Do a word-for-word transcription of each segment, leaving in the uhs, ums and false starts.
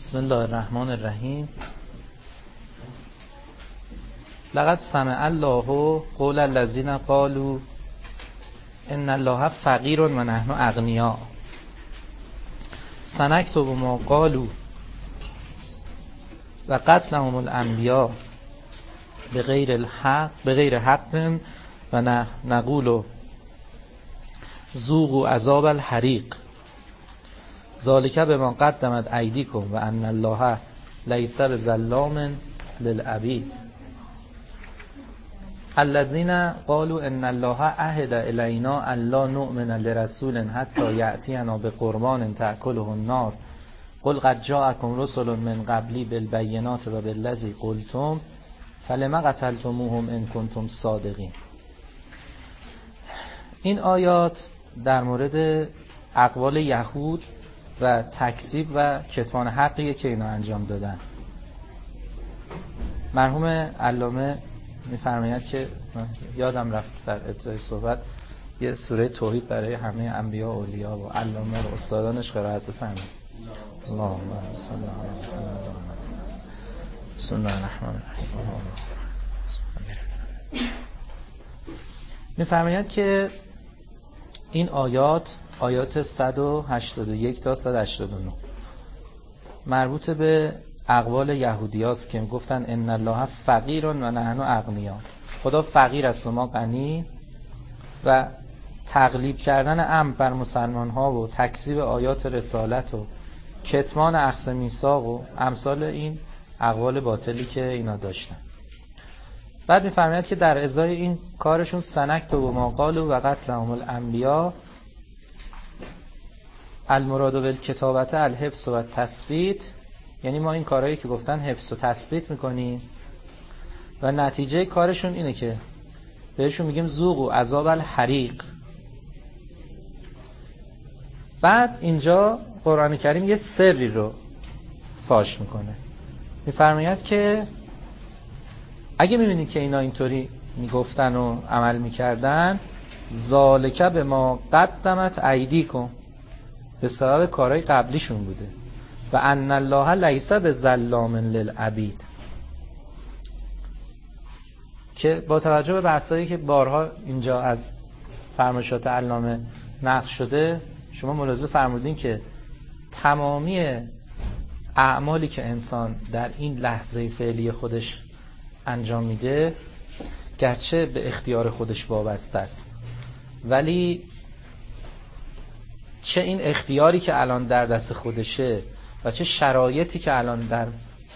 بسم الله الرحمن الرحیم. لقد سمع الله قول الذین قالوا ان الله فقیر و نحن اغنیاء سنکتب ما قالوا و قتلهم الانبیاء بغیر الحق بغیر حق و نقول ذوقوا عذاب الحریق ذالک بما قدمت ایدیکم و ان الله لیس بظلام للعبید الذین قالوا ان الله عهد الینا ان لا نؤمن لرسول حتی یأتینا بقربان تأکله النار قل قد جاءکم رسل من قبلی بالبینات و بالذی قلتم فلما قتلتموهم ان کنتم صادقین. این آیات در مورد اقوال یهود و تکذیب و کتمان حقیه که اینا انجام دادن. مرحوم علامه میفرماید که یادم رفت در ابتدای صحبت یه سوره توحید برای همه انبیا و اولیا و علامه و استادانش قرائت بفرمایید. اللهم صل علی محمد. بسم الله الرحمن الرحیم. میفرماید که این آیات آیات صد و هشتاد و یک تا صد و هشتاد و نه مربوط به اقوال یهودی هاست که گفتن ان الله فقیر و نحن اغنیا، خدا فقیر است و ما غنی، و تقلیب کردن امر بر مسلمان ها و تکذیب آیات رسالت و کتمان اخذ میثاق و امثال این اقوال باطلی که اینا داشتن. بعد میفرماید که در ازای این کارشون سنکتب ما قالوا و قتلهم الانبیاء المراد بالکتابت الحفظ و تثبیت، یعنی ما این کارهایی که گفتن حفظ و تثبیت میکنیم و نتیجه کارشون اینه که بهشون میگیم ذوقوا عذاب الحریق. بعد اینجا قرآن کریم یه سری رو فاش میکنه، میفرماید که اگه میبینید که اینا اینطوری میگفتن و عمل میکردن ذالک بما قدمت ایدیکم، به سبب کارهای قبلیشون بوده، و ان الله لیس بظلام للعبید، که با توجه به بحثایی که بارها اینجا از فرمایشات علامه نقل شده شما ملاحظه فرمودین که تمامی اعمالی که انسان در این لحظه فعلی خودش انجام میده گرچه به اختیار خودش وابسته است، ولی چه این اختیاری که الان در دست خودشه و چه شرایطی که الان در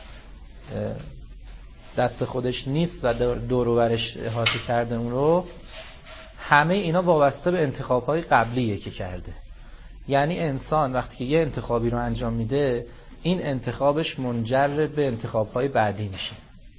دست خودش نیست و دور و برش احاطه کرده اون رو، همه اینا وابسته به انتخاب‌های قبلیه که کرده. یعنی انسان وقتی که یه انتخابی رو انجام میده این انتخابش منجر به انتخاب‌های بعدی میشه.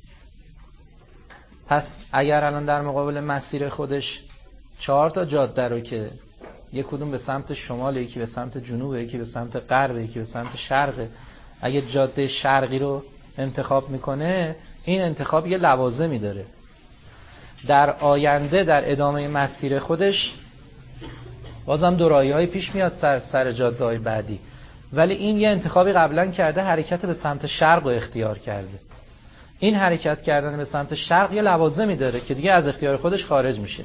پس اگر الان در مقابل مسیر خودش چهار تا جاده رو که یک کدوم به سمت شمال، یکی به سمت جنوب، یکی به سمت غرب، یکی به سمت شرق، اگه جاده شرقی رو انتخاب میکنه این انتخاب یه لوازمی داره. در آینده در ادامه مسیر خودش بازم دو راهی‌های پیش میاد سر سر جاده‌های بعدی، ولی این یه انتخابی قبلا کرده، حرکت به سمت شرق رو اختیار کرده. این حرکت کردن به سمت شرق یه لوازمی داره که دیگه از اختیار خودش خارج میشه.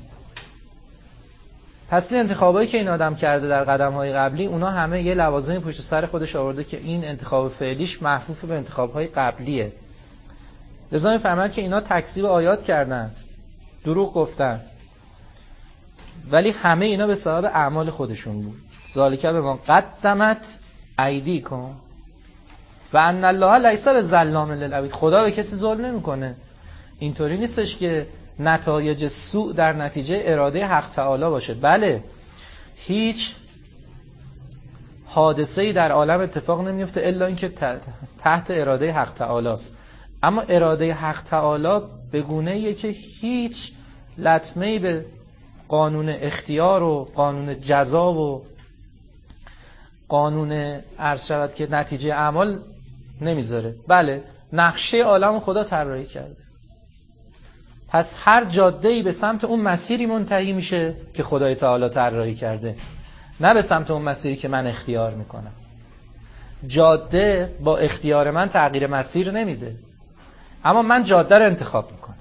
پس این انتخابایی که این آدم کرده در قدم‌های قبلی اونا همه یه لوازمی پشت سر خودش آورده که این انتخاب فعلیش محفوف به انتخاب‌های قبلیه. لذا می‌فهمند که اینا تکذیب آیات کردن، دروغ گفتن، ولی همه اینا به سبب اعمال خودشون بود. ذالک بما قدمت ایدیکم و ان الله لیس بظلام للعبید، خدا به کسی ظلم نمی‌کنه. اینطوری نیستش که نتایج سوء در نتیجه اراده حق تعالی باشه. بله، هیچ حادثه‌ای در عالم اتفاق نمیفته الا اینکه تحت اراده حق تعالی است، اما اراده حق تعالی به گونه‌ایه که هیچ لطمه‌ای به قانون اختیار و قانون جزا و قانون عرض شود که نتیجه اعمال نمیذاره. بله، نقشه عالم خدا طراحی کرده، پس هر جاده‌ای به سمت اون مسیری منتهی میشه که خدای تعالی طراحی کرده، نه به سمت اون مسیری که من اختیار میکنم. جاده با اختیار من تغییر مسیر نمیده، اما من جاده رو انتخاب میکنم.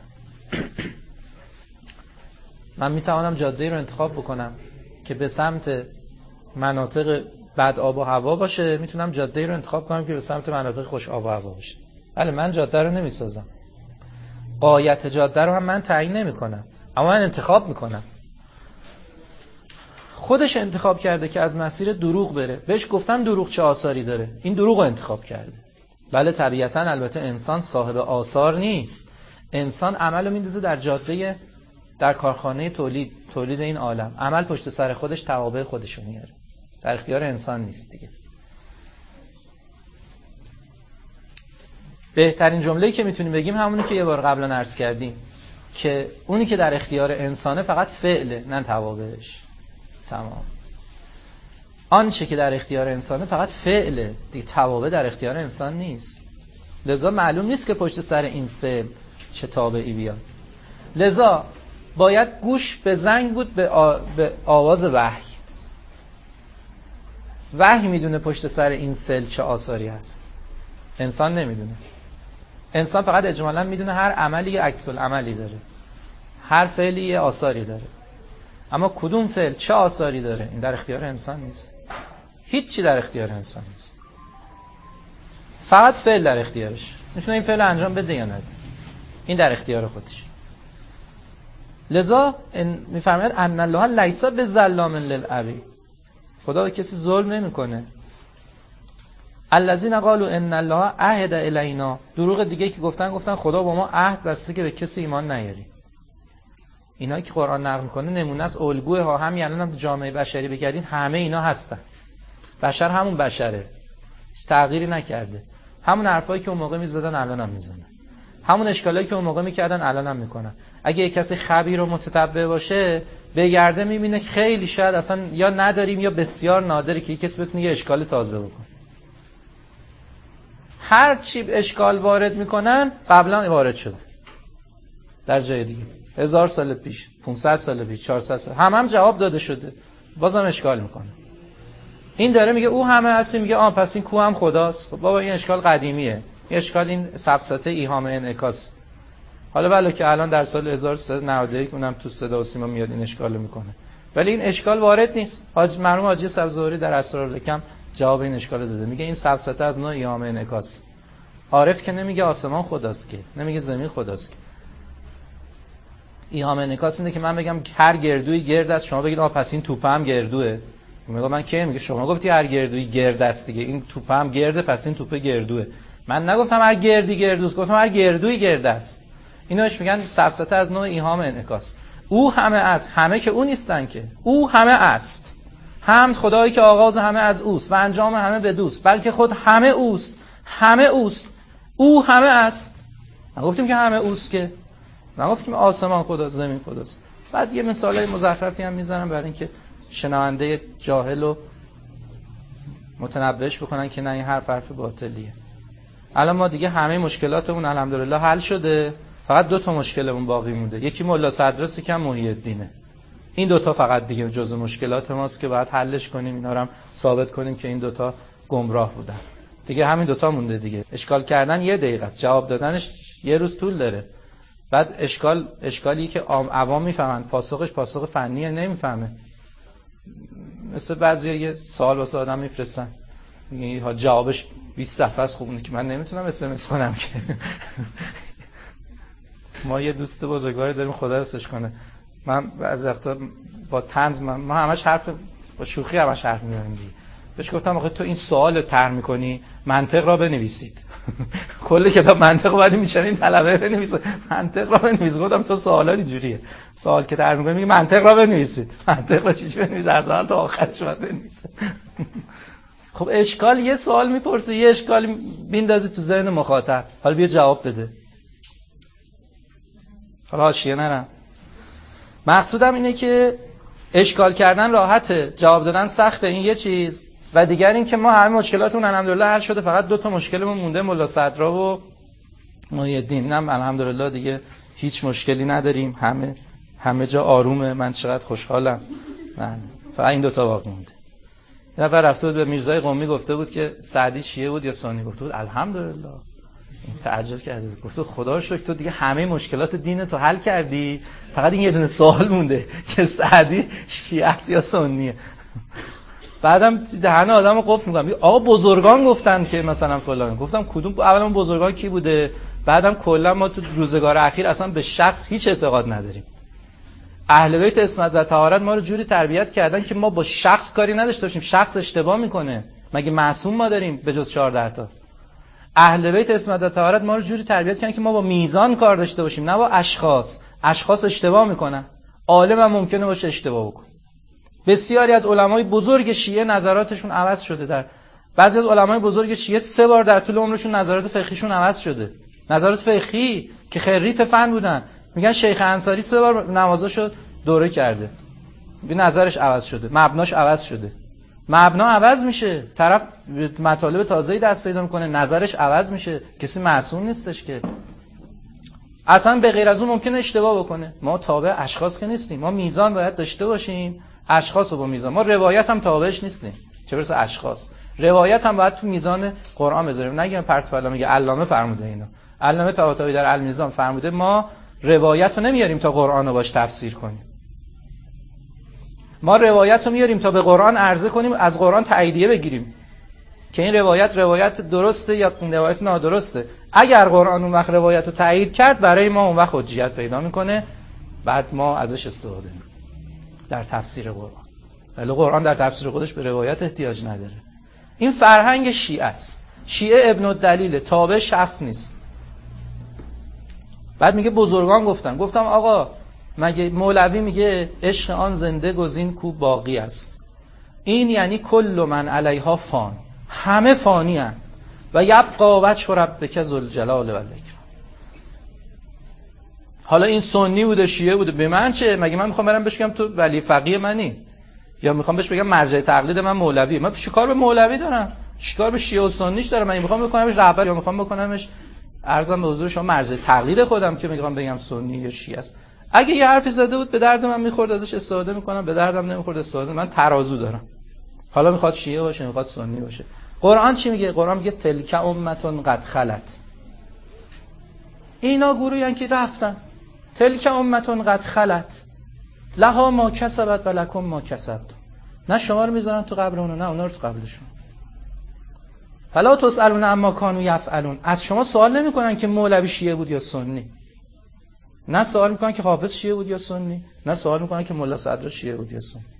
من میتوانم جاده رو انتخاب بکنم که به سمت مناطق بد آب و هوا باشه، میتونم جاده رو انتخاب کنم که به سمت مناطق خوش آب و هوا باشه. بله، من جاده رو نمیسازم، غایت جاده رو هم من تعیین نمیکنم، اما من انتخاب میکنم. خودش انتخاب کرده که از مسیر دروغ بره، بهش گفتن دروغ چه آثاری داره، این دروغ رو انتخاب کرده. بله طبیعتاً البته انسان صاحب آثار نیست، انسان عمل رو میندازه در جاده، در کارخانه تولید تولید این عالم، عمل پشت سر خودش توابع خودشو میاره، در اختیار انسان نیست دیگه. بهترین جمله‌ای که میتونیم بگیم همونی که یه بار قبلا عرض کردیم که اونی که در اختیار انسانه فقط فعله نه توابعش. تمام. آنچه که در اختیار انسانه فقط فعله دیگه، توابع در اختیار انسان نیست. لذا معلوم نیست که پشت سر این فعل چه تابعی بیاد. لذا باید گوش به زنگ بود به, آ... به آواز وحی. وحی میدونه پشت سر این فعل چه آثاری هست، انسان نمیدونه. انسان فقط اجمالا میدونه هر عملی یه عکس العملی داره، هر فعلی یه آثاری داره، اما کدوم فعل چه آثاری داره این در اختیار انسان نیست. هیچ چی در اختیار انسان نیست، فقط فعل در اختیارش. میتونه این فعل انجام بده یا نده، این در اختیار خودش. لذا میفرماید ان الله لیس بظلام للعبید، خدا به کسی ظلم نمیکنه. الذین قالوا ان الله عهد الینا، دروغ دیگه که گفتن گفتن خدا با ما عهد بسته که به کسی ایمان نیاری. اینا که قرآن نقل میکنه نمونه است، الگوه ها. همین الان هم جامعه بشری بگردین همه اینا هستن. بشر همون بشره، تغییری نکرده. همون حرفایی که اون موقع میزدن الان هم میزنن، همون اشکالایی که اون موقع میکردن الان هم میکنن. اگه یک کسی خبیر و متتبع باشه بگرده میبینه خیلی شاید اصلا یا نداریم یا بسیار نادره که یک کسی بتونه یه اشکال تازه بکنه. هر چی اشکال وارد میکنن قبلا وارد شده در جای دیگه، هزار سال پیش، پانصد سال پیش، چهارصد سال، هم هم جواب داده شده، بازم اشکال میکنه. این داره میگه او همه هستی، میگه آ پس این کو هم خداست. بابا این اشکال قدیمیه، این اشکال این سفسطه ایهام انعکاس. حالا بله که الان در سال هزار و سیصد و نود و یک اونم تو صدا و سیما میاد این اشکالو میکنه، ولی این اشکال وارد نیست. حاج مرحوم حاجی سبزواری در اسرارالحکم جواب این اشکال داده، میگه این سفسطه از نوع ایهام انعکاس. عارف که نمیگه آسمان خداست، که نمیگه زمین خداست. ایهام انعکاس اینه که من بگم هر گردویی گرد است، شما بگید آ پس این توپ هم گردوه. میگه من کی؟ میگه شما گفتی هر گردویی گرد است دیگه، این توپ هم گرده پس این توپ گردوه. من نگفتم هر گردی گردوست، گفتم هر گردویی گرد است. اینوش میگن سفسطه از نوع ایهام انعکاس. او همه است، همه که او نیستن که، او همه است. حمد خدایی که آغاز همه از اوست و انجام همه به دوست، بلکه خود همه اوست، همه اوست، او همه است. نگفتیم که همه اوست، که نگفتیم آسمان خداست، زمین خداست. بعد یه مثالای مزخرفی هم میزنم برای اینکه شنونده جاهل رو متنبهش بکنن که نه این حرف حرف باطلیه. الان ما دیگه همه مشکلاتمون الحمدلله حل شده، فقط دو تا مشکلمون باقی مونده، یکی ملا صدرس، یکی هم محی الدینه. این دوتا فقط دیگه جزء مشکلات ماست که باید حلش کنیم، اینا رو هم ثابت کنیم که این دوتا گمراه بودن. دیگه همین دوتا مونده دیگه. اشکال کردن یه دقیقه است، جواب دادنش یه روز طول داره. بعد اشکال اشکالی که عوام میفهمن، پاسخش پاسخ فنیه نمیفهمه. مثل بعضیا یه سوال واسه آدم میفرستن، میگه ها جوابش بیست صفحه است، خوبه که من نمیتونم اس ام اس کنم که. ما یه دوست بزرگواری داریم، خدا حفظش کنه. من از وقتا با طنز من ما همش حرف با شوخی همش حرف میزنیم دیگه. بهش گفتم آخه تو این سوال رو طرح می‌کنی، منطق را بنویسید. کل کتاب منطق بعد میچنه این طلبه بنویسه، منطق را بنویس. گفتم تو سوالات اینجوریه، سوال که طرح می‌کنی میگه منطق را بنویسید. منطق را چیزی بنویس، از اول تا آخرش باید بنویسه. خب اشکال یه سوال میپرسه، یه اشکال میندازی تو ذهن مخاطب، حالا بیا جواب بده. حالا حاشیه نرم. مقصودم اینه که اشکال کردن راحته، جواب دادن سخته، این یه چیز. و دیگر این که ما همه مشکلاتمون الحمدلله حل شده، فقط دو تا مشکلمون مونده، ملا صدرا و محی الدین. اینم الحمدلله دیگه هیچ مشکلی نداریم، همه همه جا آرومه، من چقدر خوشحالم. من فقط این دو تا باقی مونده. یه نفر رفته بود به میرزای قمی گفته بود که سعدی شیعه بود یا سنی، گفته بود الحمدلله. این تعجب کرده بود، گفته خدا رو شکر تو دیگه همه مشکلات دین تو حل کردی، فقط این یه دونه سوال مونده که سعدی شیعه است یا سنیه. بعدم دهن آدمو قفل می‌کنم، آقا بزرگان گفتن که مثلا فلان. گفتم کدوم؟ اولا بزرگان کی بوده؟ بعدم کلا ما تو روزگار اخیر اصلا به شخص هیچ اعتقاد نداریم. اهل بیت عصمت و طهارت ما رو جوری تربیت کردن که ما با شخص کاری نداشته باشیم. شخص اشتباه میکنه، مگه معصوم ما داریم به جز چهارده تا؟ اهل بیت عصمت و طهارت ما رو جوری تربیت کردن که ما با میزان کار داشته باشیم، نه با اشخاص. اشخاص اشتباه میکنن، عالم هم ممکنه باشه اشتباه بکنه. بسیاری از علمای بزرگ شیعه نظراتشون عوض شده. در بعضی از علمای بزرگ شیعه سه بار در طول عمرشون نظرات فقهیشون عوض شده. نظرات فقهی که خریت فن بودن. میگن شیخ انصاری سه بار نمازاشو دوره کرده، به نظرش عوض شده، مبناش عوض شده. مبنا عوض میشه، طرف مطالب تازه‌ای دست پیدا میکنه، نظرش عوض میشه. کسی معصوم نیستش که. اصلا به غیر از اون ممکنه اشتباه بکنه. ما تابع اشخاص که نیستیم. ما میزان باید داشته باشیم، اشخاص رو با میزان. ما روایت هم تابعش نیستیم، چه برسه اشخاص. روایت هم باید تو میزان قرآن بذاریم. نگیم پرت پلا میگه علامه فرموده اینو. علامه طباطبایی در المیزان فرموده ما روایت رو نمیاریم تا قرآن رو باش تفسیر کنیم. ما روایت رو میاریم تا به قرآن عرضه کنیم، از قرآن تاییدیه بگیریم که این روایت روایت درسته یا روایت نادرسته. اگر قرآن اون وقت روایت رو تایید کرد، برای ما اون وقت حجیت پیدا میکنه، بعد ما ازش استفاده میکنیم در تفسیر قرآن. ولی قرآن در تفسیر خودش به روایت احتیاج نداره. این فرهنگ شیعه است. شیعه ابن الدلیل، تابع شخص نیست. بعد میگه بزرگان گفتن. گفتم آقا مگه مولوی میگه عشق آن زنده گزین کو باقی است؟ این یعنی کل من علیها فان، همه فانی هن. و یبقا وجه ربک ذوالجلال و الاکرام. حالا این سنی بوده شیعه بوده، به من چه؟ مگه من میخوام برم بهش بگم تو ولی فقیه منی؟ یا میخوام بهش بگم مرجع تقلید من مولوی؟ من چیکار به مولوی دارم؟ چیکار به شیعه و سنیش دارم؟ من میخوام بکنمش رهبر یا میخوام بکنمش عرضم به حضور شما مرجع تقلید خودم که میخوام بگم سنی یا شیعه است. اگه یه حرفی زده بود به درد من میخورد ازش استفاده میکنم، به دردم نمیخورد استفاده. من ترازو دارم. حالا میخواد شیعه باشه میخواد سنی باشه. قرآن چی میگه؟ قرآن میگه تلک امتون قد خلت. اینا گروهی که رفتن. تلک امتون قد خلت لها ما کسبت و لکم ما کسبتم. نه شما رو میذارن تو قبر اونو، نه اونا رو تو قبرشون. فلا تسألون عما کانوا یفعلون. از شما سوال نمیکنن که مولوی شیعه بود یا سنی. نه سوال میکنن که حافظ شیعه بود یا سنی. نه سوال میکنن که ملا صدر شیعه بود یا سنی.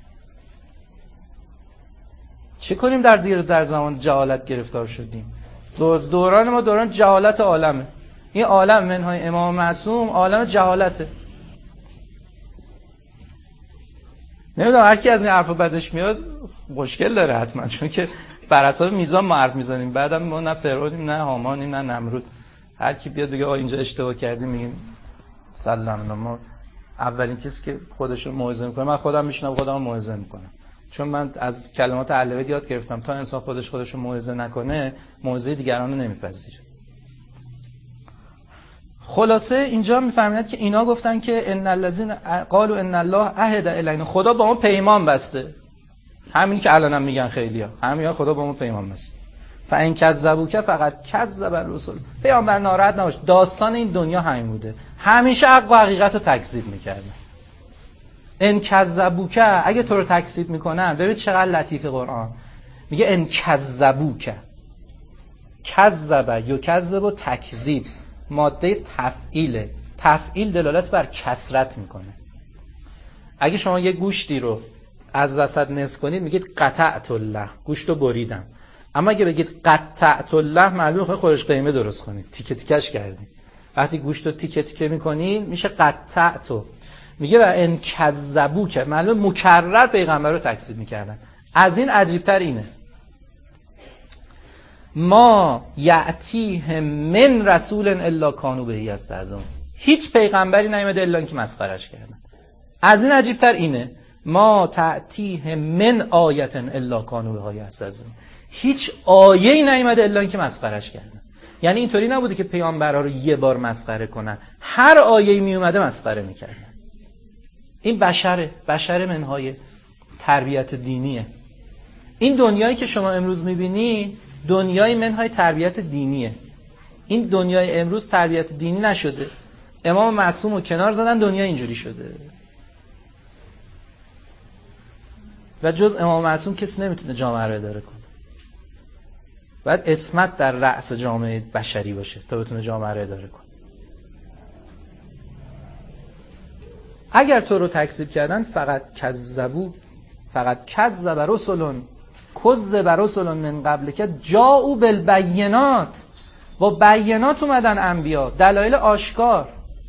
چه کنیم در دیر در زمان جهالت گرفتار شدیم؟ دوران ما دوران جهالت عالمه. این عالم منهای امام معصوم عالم جهالته. نمیدونم هر کی از این حرفا بدش میاد مشکل داره حتما، چون که بر اساس میزان ما حرف میزنیم. بعدم ما نه فرعونیم نه هامانیم نه نمرود. هر کی بیاد بگه آ اینجا اشتباه کردیم میگیم سلام. ما اولین کسی که خودش رو موعظه میکنه، من خودم میشنم خودم رو موعظه میکنم، چون من از کلمات اهل بیت یاد گرفتم تا انسان خودش خودش رو موعظه نکنه موعظه دیگران رو نمیپذیره. خلاصه اینجا میفهمید که اینا گفتن که ان الذين قالوا ان الله عهد الینا، خدا با ما پیمان بسته. همین که الانم میگن خیلیا، همین خدا با ما پیمان بسته. فان کذبوک فقط کذب الرسل. پیامبر ناراحت نباش، داستان این دنیا همین بوده، همیشه حق و حقیقت رو تکذیب میکردن. ان کذبوک، اگه تو رو تکذیب میکنن، ببین چقدر لطیف قرآن میگه ان کذبوک. کذب یکذب و تکذیب ماده تفعیله. تفعیل دلالت بر کثرت میکنه. اگه شما یه گوشتی رو از وسط نصف کنید میگید قطعت الله، گوشت رو بریدم. اما اگه بگید قطعت الله، معلومه خواهید خودش قیمه درست کنید، تیکه تیکش کردید. وقتی گوشت رو تیکه تیکه میکنید میشه قطعتو. میگه و ان کذبوک، معلومه مکرر پیغمبر رو تکذیب میکردن. از این عجیبتر اینه ما یأتیهم من رسول الا کانوا به یستهزئون. هیچ پیغمبری نیامده الا اینکه مسخرهش کردن. از این عجیبتر اینه ما تأتیهم من آیه الا کانوا به یستهزئون. هیچ آیه‌ای نیامده الا اینکه مسخرهش کردن. یعنی اینطوری نبوده که پیامبرا رو یه بار مسخره کنن، هر آیه‌ای می اومده مسخره میکردن. این بشره، بشر منهای تربیت دینیه. این دنیایی که شما امروز میبینی دنیای منهای تربیت دینیه. این دنیای امروز تربیت دینی نشده. امام معصوم رو کنار زدن، دنیا اینجوری شده. و جز امام معصوم کسی نمیتونه جامعه رو اداره کنه. باید عصمت در رأس جامعه بشری باشه تا بتونه جامعه رو اداره کنه. اگر تو رو تکذیب کردن فقط کذبو فقط کذب رسولون کذب رسولون من قبل که جاءوا بالبینات، با بینات اومدن انبیا، دلایل آشکار.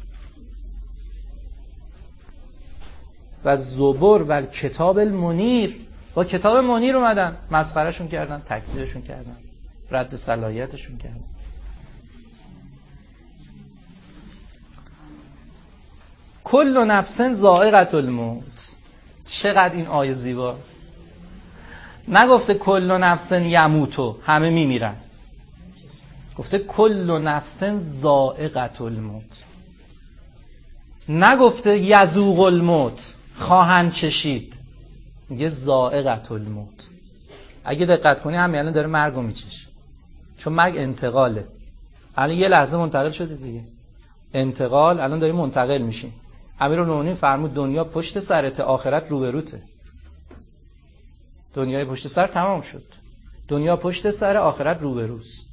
و زبر و کتاب المنیر، با کتاب منیر اومدن، مسخرهشون کردن، تکذیبشون کردن، رد صلاحیتشون کردن. کل نفس ذائقة الموت. چقدر این آیه زیباست. نگفته کل نفس یموتو، همه میمیرن. گفته کل نفس ذائقة الموت. نگفته یذوق الموت، خواهند چشید. میگه ذائقة الموت. اگه دقت کنی همین الان داره مرگو میچشه، چون مرگ انتقاله. الان یه لحظه منتقل شده دیگه، انتقال. الان داریم منتقل میشیم. امیرالمومنین فرمود دنیا پشت سرت، آخرت روبروته. دنیای پشت سر تمام شد، دنیا پشت سر، آخرت روبروست.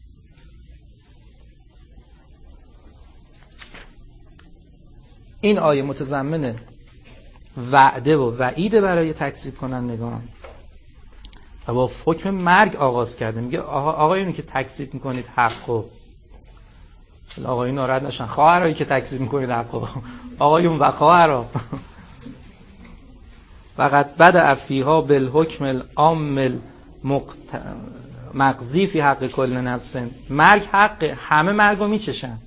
این آیه متضمن وعده و وعید برای تکذیب کنندگان و با حکم مرگ آغاز کرده. میگه آقایونی که تکذیب میکنید حقو، آقایون ناراحت نشن، خواهرایی که تکذیب میکنید حقو، آقایون و خواهرها، فقط بدأ فیها بالحکم العام مقضی فی حق کل نفس. مرگ حق، همه مرگو میچشن.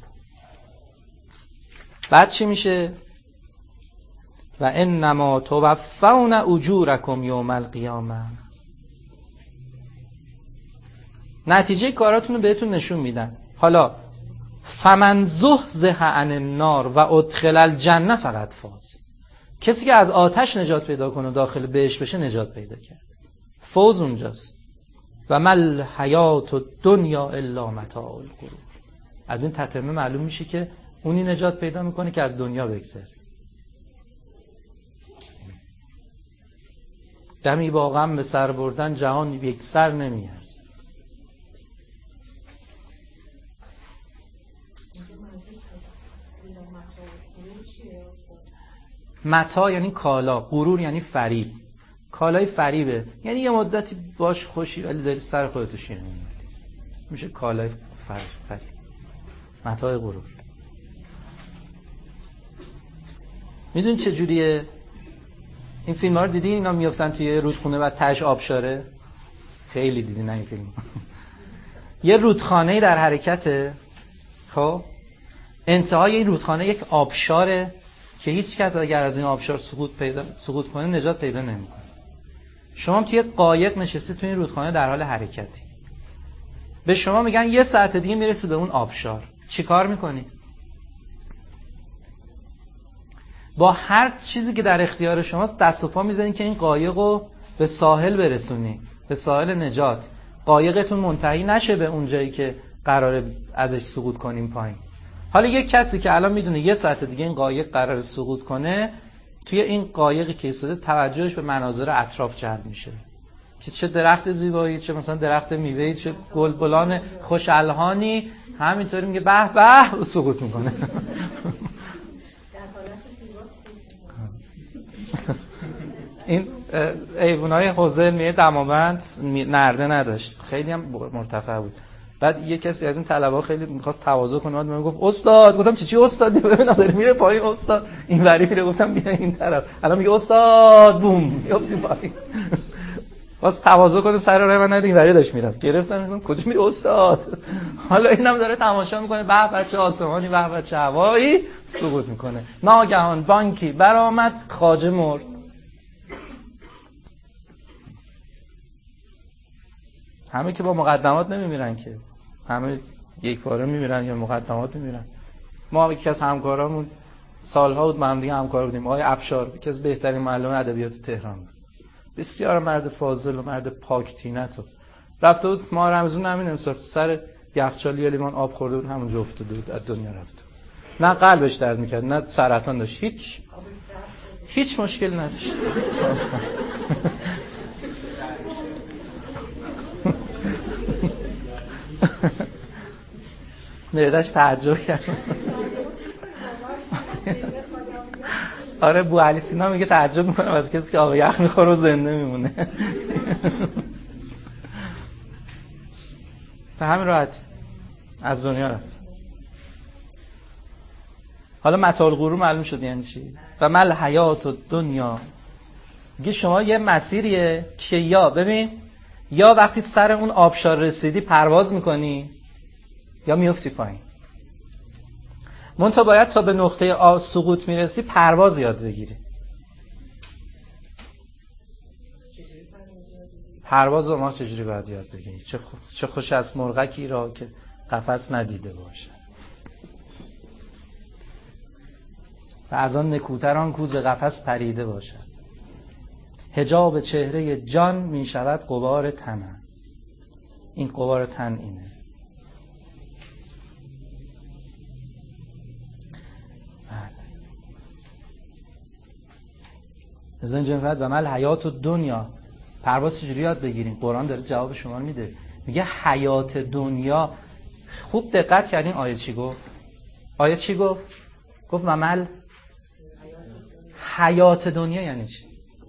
بعد چی میشه؟ و انما توفون اجورکم یوم القیامه. نتیجه کاراتون رو بهتون نشون میدن. حالا فمن زحزح عن النار و ادخل الجنه فقط فاز. کسی که از آتش نجات پیدا کنه و داخل بهشت بشه نجات پیدا کرد. فوز اونجاست. و مل حیات الدنیا الا متاع الغرور. از این تتمه معلوم میشه که اونی نجات پیدا میکنه که از دنیا بگذره. دمی با غم به سر بردن جهان یک سر نمیارزه. متاع یعنی کالا، غرور یعنی فریب. کالای فریبه، یعنی یه مدتی باش خوشی ولی داری سر خودتو شیرین می‌کنی. میشه کالای فریب. متاع غرور. میدون چه جوریه؟ این فیلم ها رو دیدی؟ اینا میافتن توی رودخونه و تهش آبشاره. خیلی دیدی نه این فیلم؟ یه رودخانه‌ای در حرکته. خب انتهای این رودخانه یک آبشاره که هیچ کس اگر از این آبشار سقوط پیدا سقوط کنه نجات پیدا نمیکنه. شما توی قایق نشستی توی این رودخانه در حال حرکتی. به شما میگن یه ساعت دیگه میرسی به اون آبشار. چی کار میکنی؟ با هر چیزی که در اختیار شماست دست و پا میزنی که این قایق رو به ساحل برسونی، به ساحل نجات. قایقتون منتهی نشه به اون جایی که قراره ازش سقوط کنیم پایین. حالا یک کسی که الان میدونه یه ساعت دیگه این قایق قراره سقوط کنه، توی این قایقی که ایستاده توجهش به مناظر اطراف جلب میشه که چه درخت زیبایی، چه مثلا درخت میوه‌ای، چه گلبلان خوش الحانی. همینطوری میگه به به و سقوط میکنه. این ایوونای حوزه میه دماوند نرده نداشت، خیلی هم مرتفع بود. بعد یه کسی از این طلبه‌ها خیلی می‌خواست تواضع کنه، بعد من گفت استاد، گفتم چی چی استاد، ببینم داره میره پایین استاد، این وری میره، گفتم بیا این طرف، الان میگه استاد بوم میافتی پایین. واسه تواضع کنه سر راه من، این وری داشت میرفت، گرفتم گفتم کجا میره استاد. حالا اینم داره تماشا میکنه، به بچه آسمانی، به بچه هوایی، سقوط میکنه. ناگهان بانکی برآمد، خواجه مرد. همه که با مقدمات نمیمیرن که، همه یک باره میمیرن یا مقدمات میمیرن. ما یکی از همکارامون سالها بود ما هم دیگه همکار بودیم، آقای افشار، یکی از بهترین معلم ادبیات تهران بود. بسیار مرد فاضل و مرد پاک طینت و رفته بود ما رمضان همین امسال سر یخچالی لیوان آب خورده بود همونجا افتاده بود از دنیا رفته. نه قلبش درد میکرد نه سرطان داشت، هیچ هیچ مشکل نداشت. معده‌اش تعجب کرد. آره بو علی سینا میگه تعجب میکنم از کسی که آب یخ میخوره و زنده میمونه. به همین راحتی از دنیا رفت. حالا متاع الغرور معلوم شد یعنی چی؟ و مل حیات الدنیا، میگه شما یه مسیریه که یا ببین یا وقتی سر اون آبشار رسیدی پرواز میکنی یا میفتی پایین. منتها باید تا به نقطه آ سقوط میرسی پرواز یاد بگیری. پرواز رو ما چجوری باید یاد بگیری؟ چه, خو... چه خوش از مرغکی را که قفس ندیده باشه و از آن نکوتران کوز قفس پریده باشه. حجاب چهره جان می شود غبار تن. این غبار تن اینه. از اینجا میفرد و مل حیات الدنیا، پرواز چجوری یاد بگیریم؟ قرآن داره جواب شما رو میده، میگه حیات دنیا. خوب دقت کردین آیه چی گفت؟ آیه چی گفت؟ گفت و مل حیات دنیا یعنی چی؟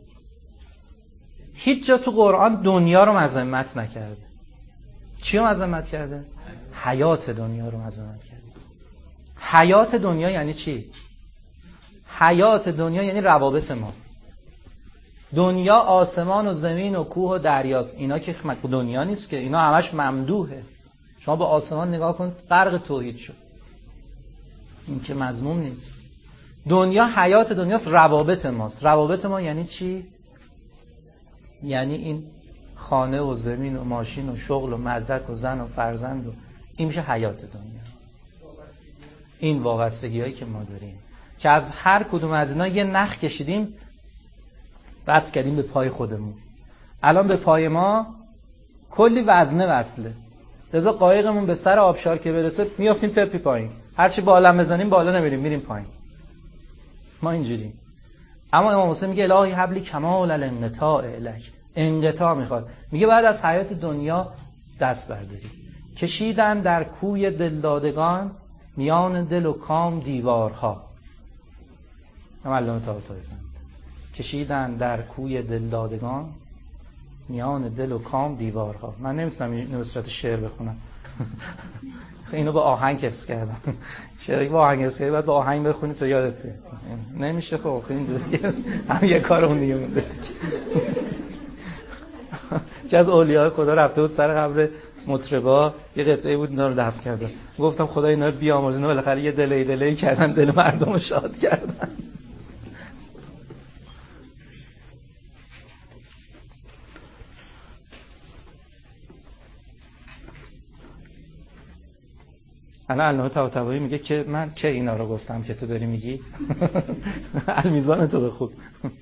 هیچ جا تو قرآن دنیا رو مذمت نکرده. چی رو مذمت کرده؟ حیات دنیا رو مذمت کرده. حیات دنیا یعنی چی؟ حیات دنیا یعنی روابط ما. دنیا آسمان و زمین و کوه و دریاست. اینا که دنیا نیست که، اینا همش ممدوحه. شما به آسمان نگاه کن غرق توحید شد، این که مذموم نیست. دنیا حیات دنیاست، روابط ماست. روابط ما یعنی چی؟ یعنی این خانه و زمین و ماشین و شغل و مدرک و زن و فرزند و این میشه حیات دنیا. این وابستگی هایی که ما داریم که از هر کدوم از اینا یه نخ کشیدیم وصل کردیم به پای خودمون. الان به پای ما کلی وزنه وصله، لذا قایقمون به سر آبشار که برسه میافتیم تپی پایین، هرچی بالا بزنیم بالا نمیریم، میریم پایین. ما اینجوریم. اما امام حسین میگه الهی حبلی کمال الانقطاع الک، انقطاع میخواد. میگه بعد از حیات دنیا دست برداری. کشیدن در کوی دلدادگان میان دل و کام دیوارها. علامه طباطبایی کشیدن در کوی دلدادگان میان دل و کام دیوارها. من نمیتونم اینو به صورت شعر بخونم. اینو با آهنگ حفظ کردم. شعری با آهنگ حفظ کردی باید با آهنگ بخونی تا یادت بیاد. نمیشه خب اینجوری هم یه کار اون دیگه مونده. که از اولیاء خدا رفته بود سر قبر مطربا، یه قطعه بود اینا رو دفن کردن. گفتم خدا اینا رو بیامرز، اینا بالاخره یه دلی دلی کردن، دل مردم رو شاد کردن. انا علامه طباطبایی میگه که من چه اینا رو گفتم که تو داری میگی؟ المیزان تو بخون.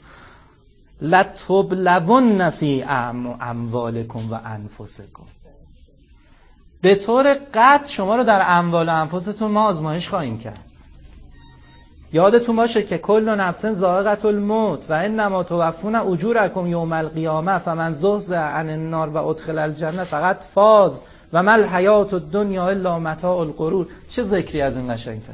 لتبلون فی اموالکم و انفسکم، به طور قطع شما رو در اموال و انفستون ما آزمایش خواهیم کرد. یادتون باشه که کل نفس ذائقة الموت و انما توفون اجورکم یوم القیامه فمن زحزح عن النار و ادخل الجنه فقط فاز و مل حیات الدنیا الا متاع الغرور. چه ذکری از این قشنگ‌تره؟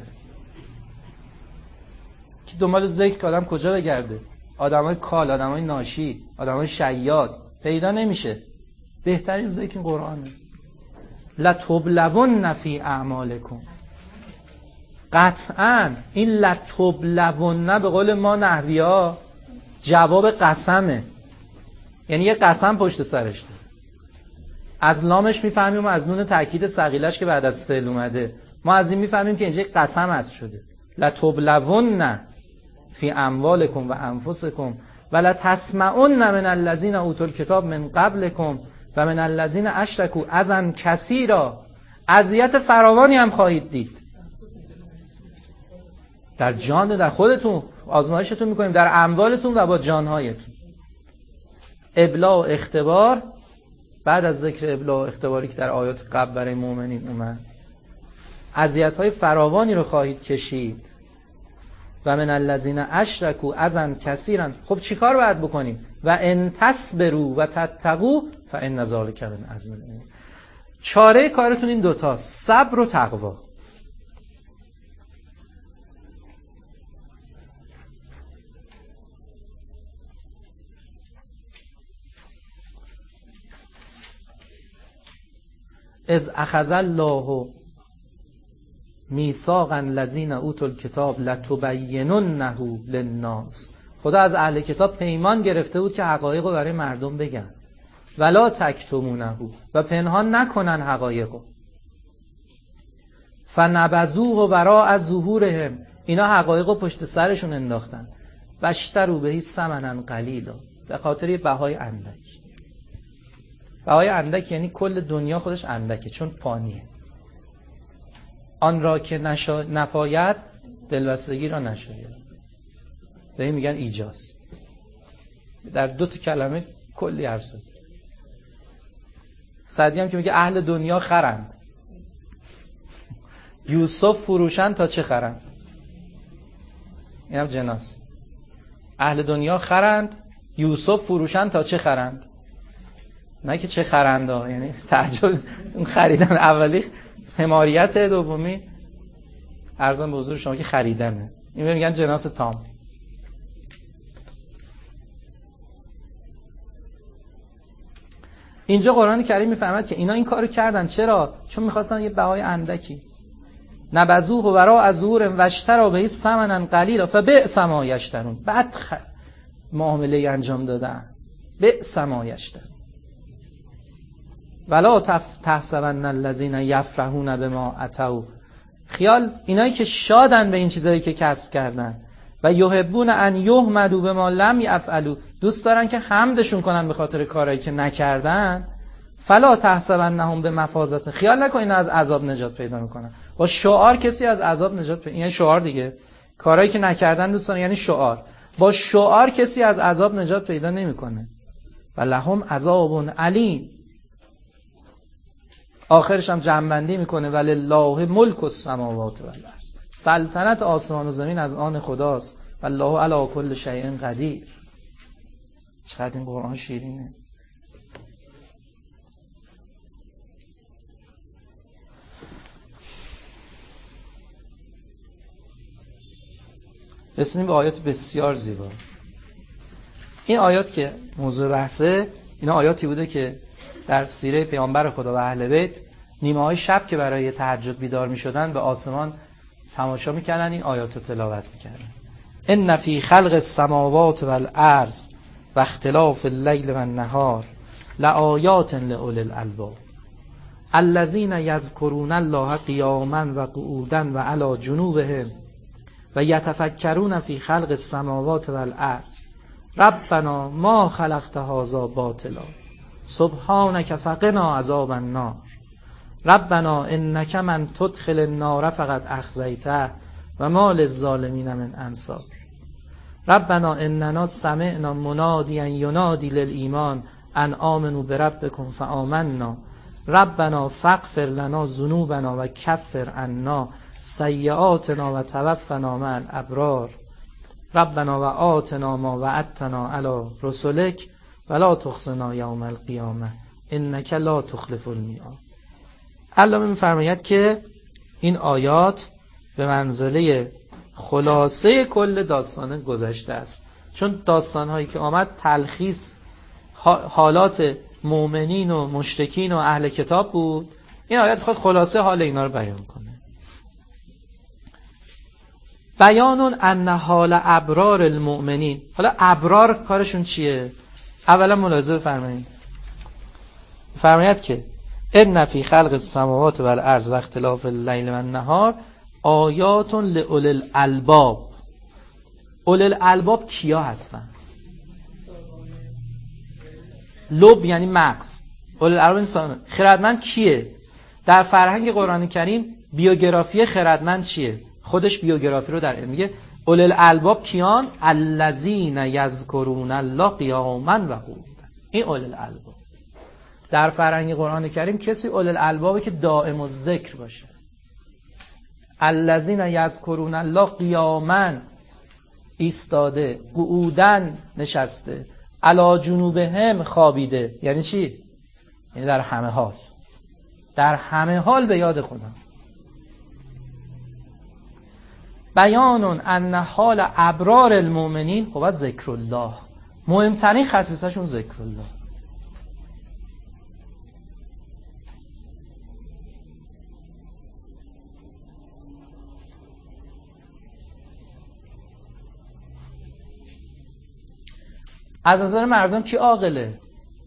که دنبال ذکر آدم کجا بگرده؟ آدمای کال، آدمای ناشی، آدمای شیاد پیدا نمیشه. بهترین ذکر قرآنه. لتبلون فی اعمالکم. قطعاً این لتبلون به قول ما نحوی‌ها جواب قسمه، یعنی یه قسم پشت سرش داره. از لامش میفهمیم و از نون تاکید ثقیلش که بعد از فعل اومده ما از این میفهمیم که اینجا قسم هست شده. لتبلون فی اموالکم و انفسکم و لتسمعن من الذین اوتوا الکتاب من قبلکم و من الذین اشرکوا اذًا کثیرا. اذیت فراوانی هم خواهید دید در جان، در خودتون آزمایشتون میکنیم، در اموالتون و با جانهایتون. ابلاع و اختبار، بعد از ذکر ابلاع و اختباری که در آیات قبل برای مؤمنین اومد، اذیت‌های فراوانی رو خواهید کشید. و من الذین اشرکوا اذًا کثیرا. خب چیکار باید بکنیم؟ و ان تصبروا و تتقوا فان ذلک من عزم الامور. چاره کارتون این دوتاست، صبر و تقوا. از اخذ الله میثاق الذین اوتوا الکتاب لتبیننه للناس. خدا از اهل کتاب پیمان گرفته بود که حقایق رو برای مردم بگن. ولا تکتمونه، و پنهان نکنن حقایق رو. فنبذوه وراء ظهورهم، اینا حقایق رو پشت سرشون انداختن. واشتروا به ثمنا قلیلا، به خاطر یه بهای اندک. بهای اندک یعنی کل دنیا خودش اندکه، چون فانیه. آن را که نشا... نپاید دلبستگی را نشاید. داریم میگن ایجاز. در دو تا کلمه کلی حرف زد. سعدی هم که میگه اهل دنیا خرند، یوسف فروشن تا چه خرند. این هم جناس. اهل دنیا خرند، یوسف فروشن تا چه خرند. نه که چه خرند ها، یعنی تعجب اون خریدن اولی حماریت، دومی ارزان به حضور شما که خریدنه. این میگن جناس تام. اینجا قرآن کریم میفهمد که اینا این کارو کردن. چرا؟ چون میخواستن یه بهای اندکی. نبذوه وراء ظهورهم واشتروا به ثمنا قلیلا فبئس ما یشترون. بعد خ... معامله انجام دادن. بئس ما یشترون. ولا تحسبن الذین یفرحون بما اتوا. خیال اینایی که شادن به این چیزایی که کسب کردن و یحبون ان یحمدوا بما لم یفعلوا، دوست دارن که حمدشون کنن به خاطر کارهایی که نکردن. فلا تحسبنهم بمفازة، خیال نکن اینا از عذاب نجات پیدا میکنن. با شعار کسی از عذاب نجات پیدا، یعنی شعار دیگه، کارهایی که نکردن دوست دارن، یعنی شعار. با شعار کسی از عذاب نجات پیدا نمیکنه. و لهم عذاب علیم. آخرش هم جمع‌بندی میکنه ولله ملک السماوات والارض. سلطنت آسمان و زمین از آن خداست. والله علی کل شیء قدیر. چقدر این قرآن شیرینه. رسیدیم به آیات بسیار زیبا. این آیات که موضوع بحثه، اینا آیاتی بوده که در سیره پیامبر خدا و اهل بیت نیمه های شب که برای تهجد بیدار می شدن به آسمان تماشا می کردن، این آیات رو تلاوت می کردن. ان فی خلق السماوات والارض و اختلاف اللیل و النهار لآیات لأولی الالباب الذین یذکرون الله قیاما و قعودا و علی جنوبهم و یتفکرون فی خلق السماوات والارض ربنا ما خلقت هذا باطلا سبحانك فقنا عذاب النار ربنا انك من تدخل النار فقد اخزیته و ما للظالمین من انصار ربنا اننا سمعنا منادیا ینادی للایمان ان آمنوا بربکم فآمنا ربنا فاغفر لنا ذنوبنا و کفر عنا سیئاتنا و توفنا مع الابرار ربنا و آتنا ما وعدتنا علی رسلک ولا تخزنا یوم القیامه انک لا تخلف المیعاد. علامه می‌فرماید که این آیات به منزله خلاصه کل داستان گذشته است، چون داستان‌هایی که آمد تلخیص حالات مؤمنین و مشرکین و اهل کتاب بود. این آیات خود خلاصه حال اینا رو بیان کنه. بیانون ان حال ابرار المؤمنین. حالا ابرار کارشون چیه؟ اولا ملاحظه بفرمایید. فرماید که ان فی خلق السماوات والارض و اختلاف اللیل و النهار آیات لأولی الالباب. اولی الالباب کیا هستن؟ لب یعنی مغز. اولی الالباب انسان. خردمند کیه؟ در فرهنگ قرآن کریم بیوگرافی خردمند چیه؟ خودش بیوگرافی رو در میگه اولی الالباب کیان؟ الذین یذکرون الله قیاما و قعودا. این اول الالباب. در فرهنگ قرآن کریم کسی اول الالبابه که دائم الذکر باشه. الذین یذکرون الله قیاما ایستاده، قعودا نشسته، علی جنوبهم خوابیده. یعنی چی؟ یعنی در همه حال، در همه حال به یاد خدا. بیان ان حال ابرار المؤمنین هو ذکر الله. مهمترین خصیصه‌شون ذکر الله. از نظر مردم کی عاقله؟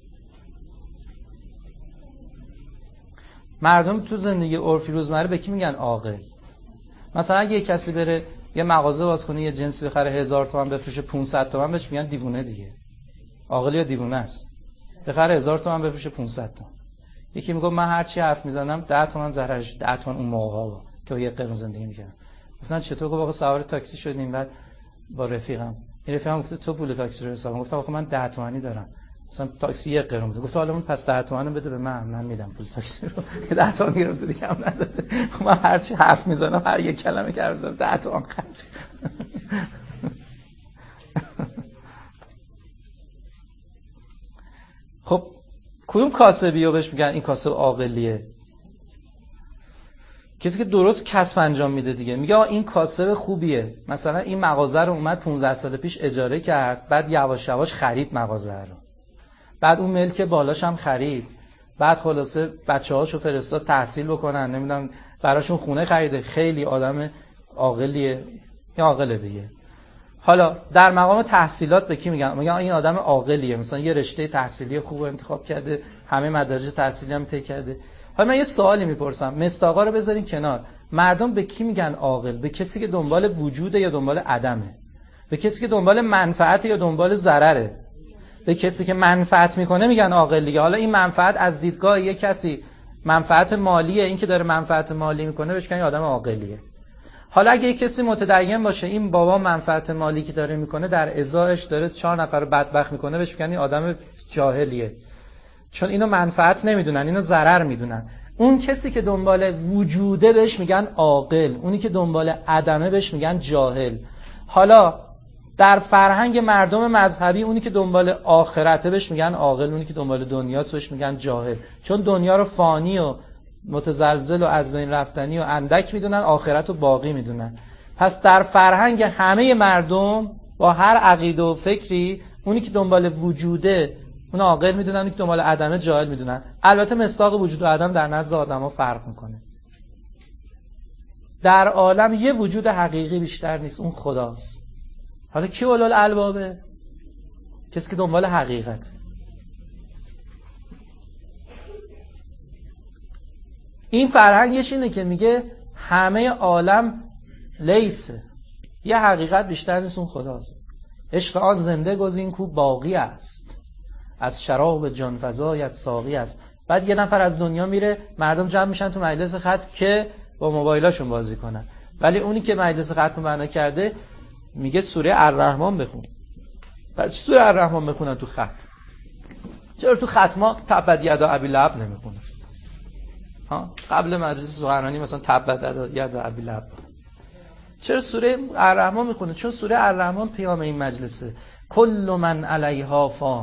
مردم تو زندگی عرفی روزمره به کی میگن عاقل؟ مثلا اگه یه کسی بره یه مغازه باز کنه یه جنس بخره هزار تومان بفروشه پانصد تومان، بهش میگن دیوونه دیگه. عاقل یا دیوونه است؟ بخره هزار تومان بفروشه پانصد تومان. یکی میگه من هر چی حرف میزنم ده تومان ضررش، ده تومان اون موقعا که یه قرن زندگی میکردم. گفتن چطور؟ گفت آقا سوار تاکسی شدیم بعد با رفیقم، این رفیقم گفت تو پول تاکسی رو حساب کن. گفتم آخه من ده تومانی دارم، مثلا تاکسی یک قرون بده. گفت حالا اون پس ده تومن بده به من، من میدم پول تاکسی رو. ده تومن گرفته دیگه هم نداره. من هر چی حرف میزنم، هر یک کلمه که حرف میزنم ده تومن خرج. خب کدوم کاسبیو بهش میگن این کاسب عاقلیه؟ کسی که درست کسب انجام میده دیگه. میگه این کاسب خوبیه. مثلا این مغازه رو اومد پانزده سال پیش اجاره کرد، بعد یواش یواش خرید مغازه رو، بعد اون ملک بالاش هم خرید، بعد خلاصه بچه‌هاشو فرستاد تحصیل بکنن، نمیدونم براشون خونه خریده. خیلی آدم عاقلیه. این عاقله دیگه. حالا در مقام تحصیلات به کی میگن؟ میگن این آدم عاقلیه، مثلا یه رشته تحصیلی خوب انتخاب کرده، همه مدارج تحصیلی هم طی کرده. حالا من یه سوالی میپرسم، مصداقا رو بذارین کنار. مردم به کی میگن عاقل؟ به کسی که دنبال وجوده یا دنبال عدمه؟ به کسی که دنبال منفعت یا دنبال ضرره؟ به کسی که منفعت میکنه میگن عاقل دیگه. حالا این منفعت از دیدگاه یک کسی منفعت مالیه، این که داره منفعت مالی میکنه بهش میگن آدم عاقلیه. حالا اگه یک کسی متدین باشه، این بابا منفعت مالی که داره میکنه در ازایش داره چهار نفر رو بدبخت میکنه، بهش میگن این آدم جاهلیه، چون اینو منفعت نمیدونن، اینو ضرر میدونن. اون کسی که دنبال وجوده بهش میگن عاقل، اونی که دنبال عدمه بهش میگن جاهل. حالا در فرهنگ مردم مذهبی اونی که دنبال آخرته بهش میگن عاقل، اونی که دنبال دنیاست بهش میگن جاهل، چون دنیا رو فانی و متزلزل و از بین رفتنی و اندک میدونن، آخرت رو باقی میدونن. پس در فرهنگ همه مردم با هر عقیده و فکری، اونی که دنبال وجوده اون عاقل میدونن، اونی که دنبال عدمه جاهل میدونن. البته مصداق وجود و عدم در نزد آدم‌ها فرق میکنه. در عالم یه وجود حقیقی بیشتر نیست، اون خداست. حالا کی اولو الالبابه؟ کسی که دنبال حقیقت. این فرهنگش اینه که میگه همه عالم لیسه، یه حقیقت بیشتر نیست، اون خداست. عشق آن زنده گزین کو باقی است، از شراب جان فزایت ساقی است. بعد یه نفر از دنیا میره، مردم جمع میشن تو مجلس ختم که با موبایلاشون بازی کنن، ولی اونی که مجلس ختم بنا کرده میگه سوره الرحمن بخون. برای چی سوره الرحمن بخونن تو ختم؟ چرا تو ختما تبت یدا ابی لهب نمیخونن؟ ها قبل مجلس سخنرانی مثلا تبت یدا ابی لهب، چرا سوره الرحمن میخونه؟ چون سوره الرحمن پیام این مجلسه. کل من علیها فان.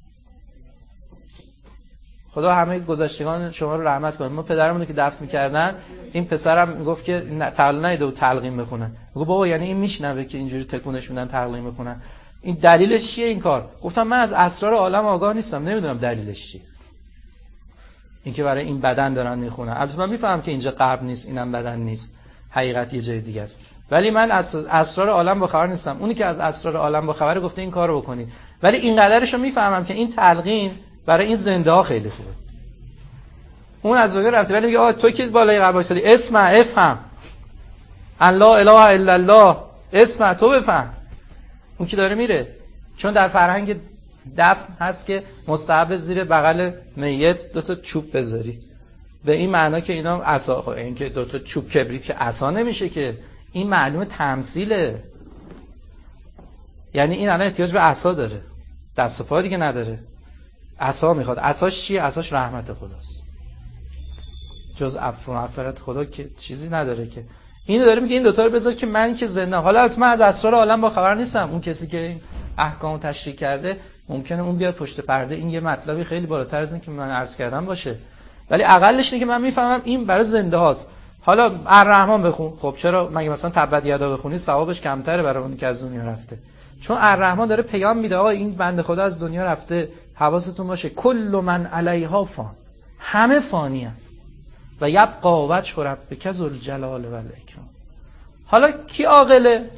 خدا همه گذشتگان شما رو رحمت کنه. ما پدرمون که دفن میکردن، این پسرم میگفت که تعلیم نیده و تلقین بخونن. میگه بابا یعنی این میشنوه که اینجوری تکونش میدن تلقین بخونن؟ این دلیلش چیه این کار؟ گفتم من از اسرار عالم آگاه نیستم، نمیدونم دلیلش چیه. این که برای این بدن دارن میخونن. البته من میفهمم که اینجا قلب نیست، اینم بدن نیست، حقیقت یه جای دیگه است، ولی من از اسرار عالم با خبر نیستم. اونی که از اسرار عالم با خبره گفته این کارو بکنید، ولی این قدرشو میفهمم که این تلقین برای این زنده ها خیلی خوبه. اون از وجه رفته، ولی میگه آ تو که بالای قبر وایسادی اسمع افهم ان لا اله الا الله، اسمع تو بفهم. اون که داره میره، چون در فرهنگ دفن هست که مستحب زیر بغل میت دو تا چوب بذاری، به این معنا که اینا عصا، این که دو تا چوب کبریت که عصا نمیشه که، این معلومه تمثیله. یعنی این الان احتیاج به عصا داره، دست و پا دیگه نداره. عصا میخواد. عصاش چیه؟ عصاش رحمت خداست. جز عفو و مغفرت خدا که چیزی نداره که. اینو داره میگه این دوتا رو بذار که من که زنده. حالا من از اسرار عالم با خبر نیستم. اون کسی که این احکامو تشریح کرده ممکنه اون بیاد پشت پرده این یه مطلبی خیلی بالاتر از این که من عرض کردم باشه. ولی اقلش اینه که من میفهمم این برای زنده هاست. حالا الرحمن بخون. خب چرا مگه مثلا تبت یدا بخونی ثوابش کمتره برای اون که از دنیا رفته؟ چون الرحمن داره پیام میده آقا این بنده خدا از دنیا رفته، حواستون باشه کل من علیها فان، همه فانیه و یبقى وجه ربک ذو الجلال و الاکرام. حالا کی عاقله؟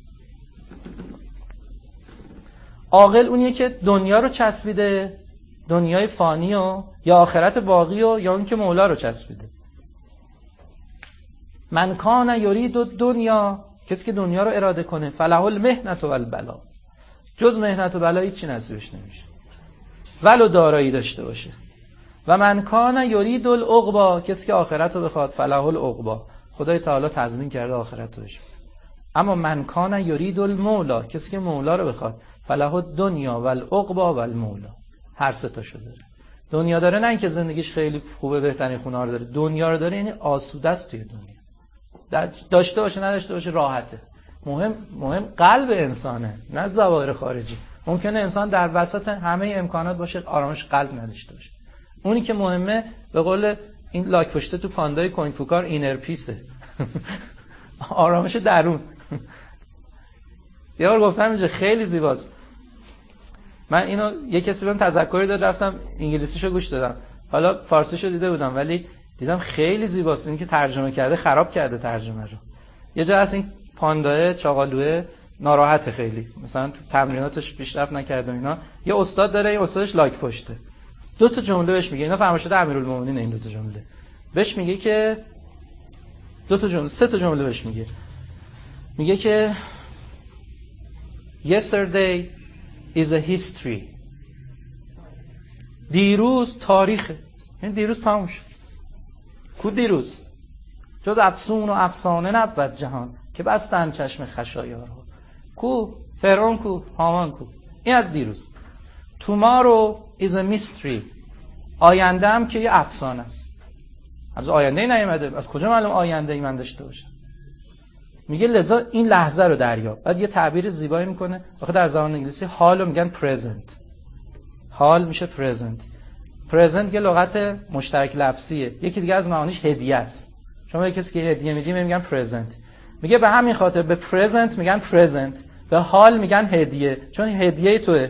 عاقل اونیه که دنیا رو چسبیده، دنیای فانی و یا آخرت باقی و یا اون که مولا رو چسبیده. من کان یرید الدنیا، کسی که دنیا رو اراده کنه، فله المحنة و البلا، جز محنت و بلا هیچ چی نصیبش نمیشه ولو دارایی داشته باشه. و من کان یرید العقبی، کسی که آخرت رو بخواد، فله العقبی، خدای تعالی تضمین کرده آخرت رو بشه. اما من کان یرید المولا، کسی که مولا رو بخواد، فله الدنیا و العقبی و المولا، هر سه تا شده. دنیا داره نه اینکه زندگیش خیلی خوبه بهترین خونه رو داره، دنیا رو داره یعنی آسوده است توی دنیا، داشته باشه نداشته باشه راحته. مهم مهم قلب انسانه نه ظواهر خارجی. ممکنه انسان در وسط همه امکانات باشه آرامش قلب نداشته باشه. اونی که مهمه به قول این لاک پشته تو پاندای کوینگ فوکار اینر پیسه. آرامش درون. یه بار گفتم اینجا خیلی زیباست. من اینو یه کسی بهم تذکری داد رفتم انگلیسیشو گوش دادم. حالا فارسیشو دیده بودم ولی دیدم خیلی زیباست. این که ترجمه کرده خراب کرده ترجمه رو. یه جا از این پاندای چاقالوه ناراحته خیلی. مثلا تو تمریناتش پیشرفت نکرده اینا. یه استاد داره، این استادش لاک پشته. دو تا جمله بهش میگه. اینا فرمایشات امیرالمومنین این دو تا جمله. بهش میگه که دو تا جمله، سه تا جمله بهش میگه. میگه که yesterday is a history. دیروز تاریخه. این دیروز تموم شد. کو دیروز؟ جز افسون و افسانه نبود جهان که بستن چشم خشایارها. کو؟ فرعون کو؟ هامان کو؟ این از دیروز. tomorrow is a mystery. آینده هم که یه افسانه است. از آینده ای نیامده. از کجا معلوم آینده ای من داشته باشم؟ میگه لذا این لحظه رو دریاب. بعد یه تعبیر زیبایی میکنه. آخه در زبان انگلیسی حال رو میگن present. حال میشه present. present یه لغت مشترک لفظیه. یکی دیگه از معانیش هدیه است. شما به کسی که هدیه میدی میگن present. میگه به همین خاطر به present میگن present، به حال میگن هدیه، چون هدیه توه.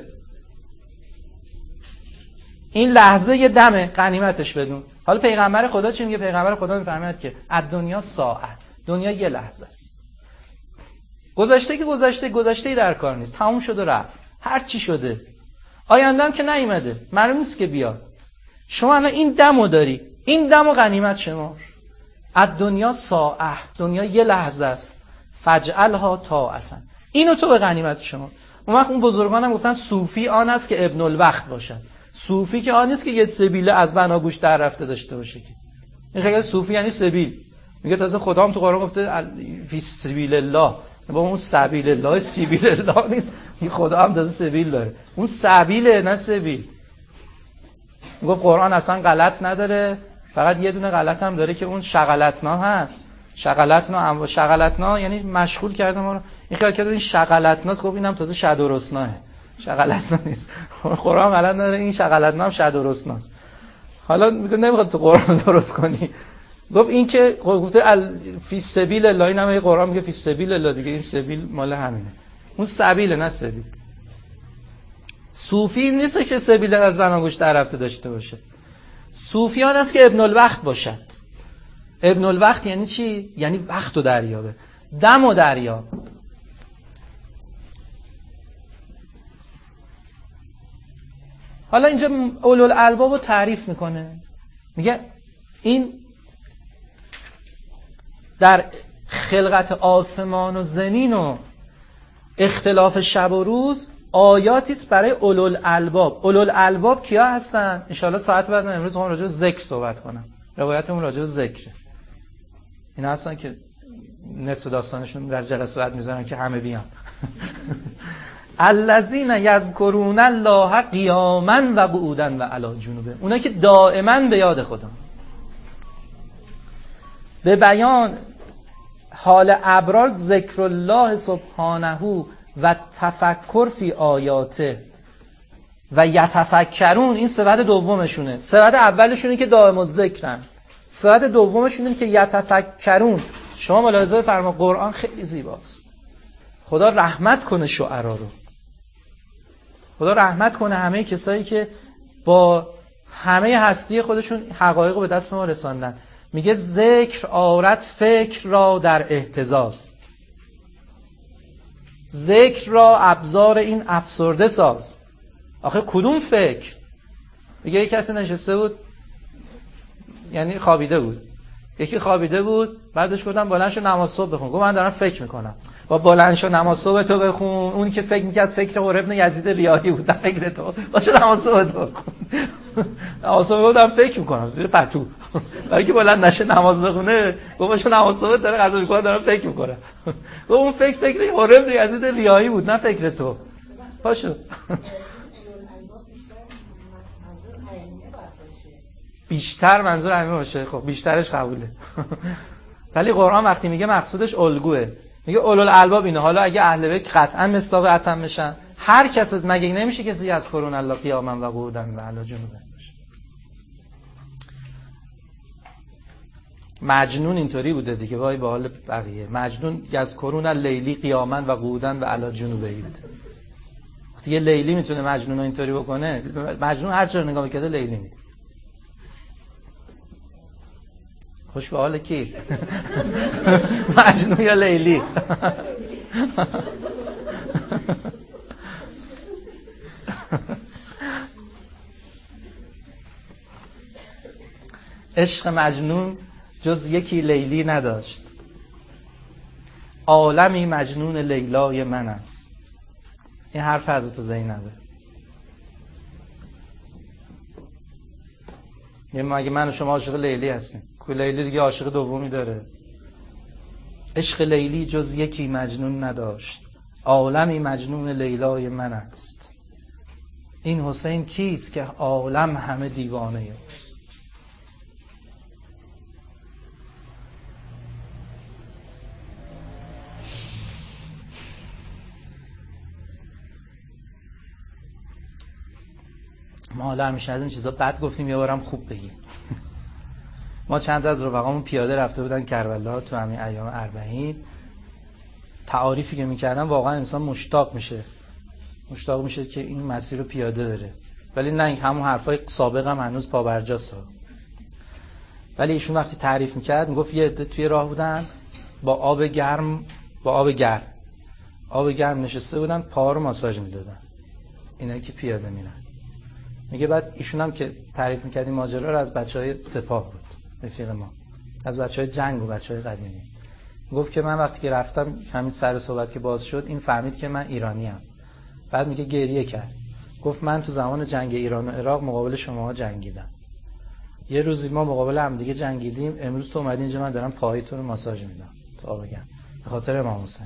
این لحظه یه دمه، غنیمتش بدون. حالا پیغمبر خدا چی میگه؟ پیغمبر خدا میفرماید که از دنیا ساعت، دنیا یه لحظه است. گذشته که گذشته، گذشته در کار نیست، تموم شد و رفت. هر چی شده. آینده هم که نیومده، معلوم نیست که بیاد. شما الان این دمو داری، این دمو غنیمت شمار. از دنیا ساعت، دنیا یه لحظه است. فجعلها طاعتا، اینو تو به غنیمت شما. اون وقت اون بزرگان هم گفتن صوفی آن است که ابن الوقت باشد. صوفی که آن نیست که یه سبیله از بناگوش در رفته داشته باشه که. این خیلی صوفی یعنی سبیل. میگه تازه خدا هم تو قرآن گفته فی سبیل الله. با اون سبیل الله سبیل الله نیست. این خدا هم تازه سبیل داره. اون سبیله نه سبیل. گفت قرآن اصلا غلط نداره، فقط یه دونه غلط هم داره که اون شغلتنا هست. شغلتنا شغلتنا یعنی مشغول کرده ما رو. این خیال کرده این شغلتناست، گفت اینم تازه شد و رسناه. شغلتنا نیست. قرآن غلط نداره، این شغلتنا هم شد و رسناست. حالا میگه نمیخواد تو قرآن درست کنی. گفت این که گفته فی سبیل الله، اینم قرآن میگه فی سبیل الله دیگه، این سبیل مال همینه. اون سبیل نه سبیل. صوفی نیست که سبیل از بناگوش در رفته داشته باشه. صوفیان است که ابن الوقت باشد. ابن الوقت یعنی چی؟ یعنی وقت و دریابه، دم و دریاب. حالا اینجا اولوالالباب رو تعریف میکنه. میگه این در خلقت آسمان و زمین و اختلاف شب و روز آیاتی است برای اولوالالباب. اولوالالباب کیا هستن؟ ان شاءالله ساعت بعد من امروز راجع به ذکر صحبت کنم. روایتمون راجع به ذکر. اینا هستن که نصف داستانشون در جلسه بعد میذارن که همه بیان. الذین یذکرون الله قیاما و قعودا و علی جنوبهم، اونا که دائما به یاد خدا. به بیان حال ابرار ذکر الله سبحانه و تفکر فی آیاته و یتفکرون، این صفت دومشونه. صفت اولشونه که دائم الذکرن، صفت دومشونه که یتفکرون. شما ملاحظه فرما قرآن خیلی زیباست. خدا رحمت کنه شعرا رو، خدا رحمت کنه همه کسایی که با همه هستی خودشون حقایق رو به دست ما رساندن. میگه ذکر آورد فکر را در اهتزاز، ذکر را ابزار این افسرده ساز. آخه کدوم فکر؟ میگه یک کسی نشسته بود، یعنی خوابیده بود، یکی خوابیده بود، بعدش گفتم بلند شو نماز صبح بخون. گفت من دارم فکر میکنم. با بلند شو نماز صبح تو بخون. اون که فکر میکرد فکر عمر ابن یزید ریاحی بود، نه فکر تو. باشه نماز صبح تو بخون. نماز صبح بودم فکر میکنم زیر پتو. برای که بلند نشه نماز بخونه، گفت باشه نماز صبح داره غذا میخوره دارم فکر میکنم. گفت اون فکر فکر عمر ابن یزید ریاحی بود، نه فکر تو. باشه. بیشتر منظور همین باشه. خب بیشترش قبوله. ولی قرآن وقتی میگه مقصودش الگوه، میگه اولو الالباب اینه. حالا اگه اهل بیت قطعا مصداق اتم میشن، هر کس مگه نمیشه کسی از قرون الله قیاما و قعودا و علی جنوبهم باشه؟ مجنون اینطوری بوده دیگه، وای به حال بقیه. مجنون یذکرون اللیلی قیاما و قعودا و علی جنوبهم بوده. وقتی یه لیلی میتونه مجنون رو اینطوری بکنه، مجنون هر چه نگاه میکنه لیلی میده. خوش به حال کی؟ مجنون یا لیلی؟ عشق مجنون جز یکی لیلی نداشت، عالمی مجنون لیلای من است. این حرف حضرت زینبه. یه مگه من و شما عاشق لیلی هستیم؟ که لیلی دیگه عاشق دومی داره. عشق لیلی جز یکی مجنون نداشت، عالمی مجنون لیلای من است. این حسین کیست که عالم همه دیوانه اوست؟ ما حالا همیشه از این چیزا بد گفتیم، یه بارم خوب بگیم. ما چند از رفقامون پیاده رفته بودن کربلا تو همین ایام اربعین. تعاریفی که میکردن واقعا انسان مشتاق میشه مشتاق میشه که این مسیر رو پیاده بره، ولی نه همون حرفای سابق هم هنوز پابرجاست. ولی ایشون وقتی تعریف میکرد میگفت یه عده توی راه بودن با آب گرم با آب گرم آب گرم نشسته بودن، پاها رو ماساژ میدادن، اینایی که پیاده میرن. میگه بعد ایشون هم که تعریف میکرد این ماجرا رو از بچهای سپاه بود، رفیق ما، از بچهای جنگ و بچهای قدیمی. گفت که من وقتی که رفتم همین سر صحبت که باز شد این فهمید که من ایرانی ام. بعد میگه گریه کرد، گفت من تو زمان جنگ ایران و عراق مقابل شماها جنگیدم، یه روزی ما مقابل هم دیگه جنگیدیم، امروز تو اومدی اینجا من دارم پاهایتون رو ماساژ میدم تا بگم به خاطر امام حسین.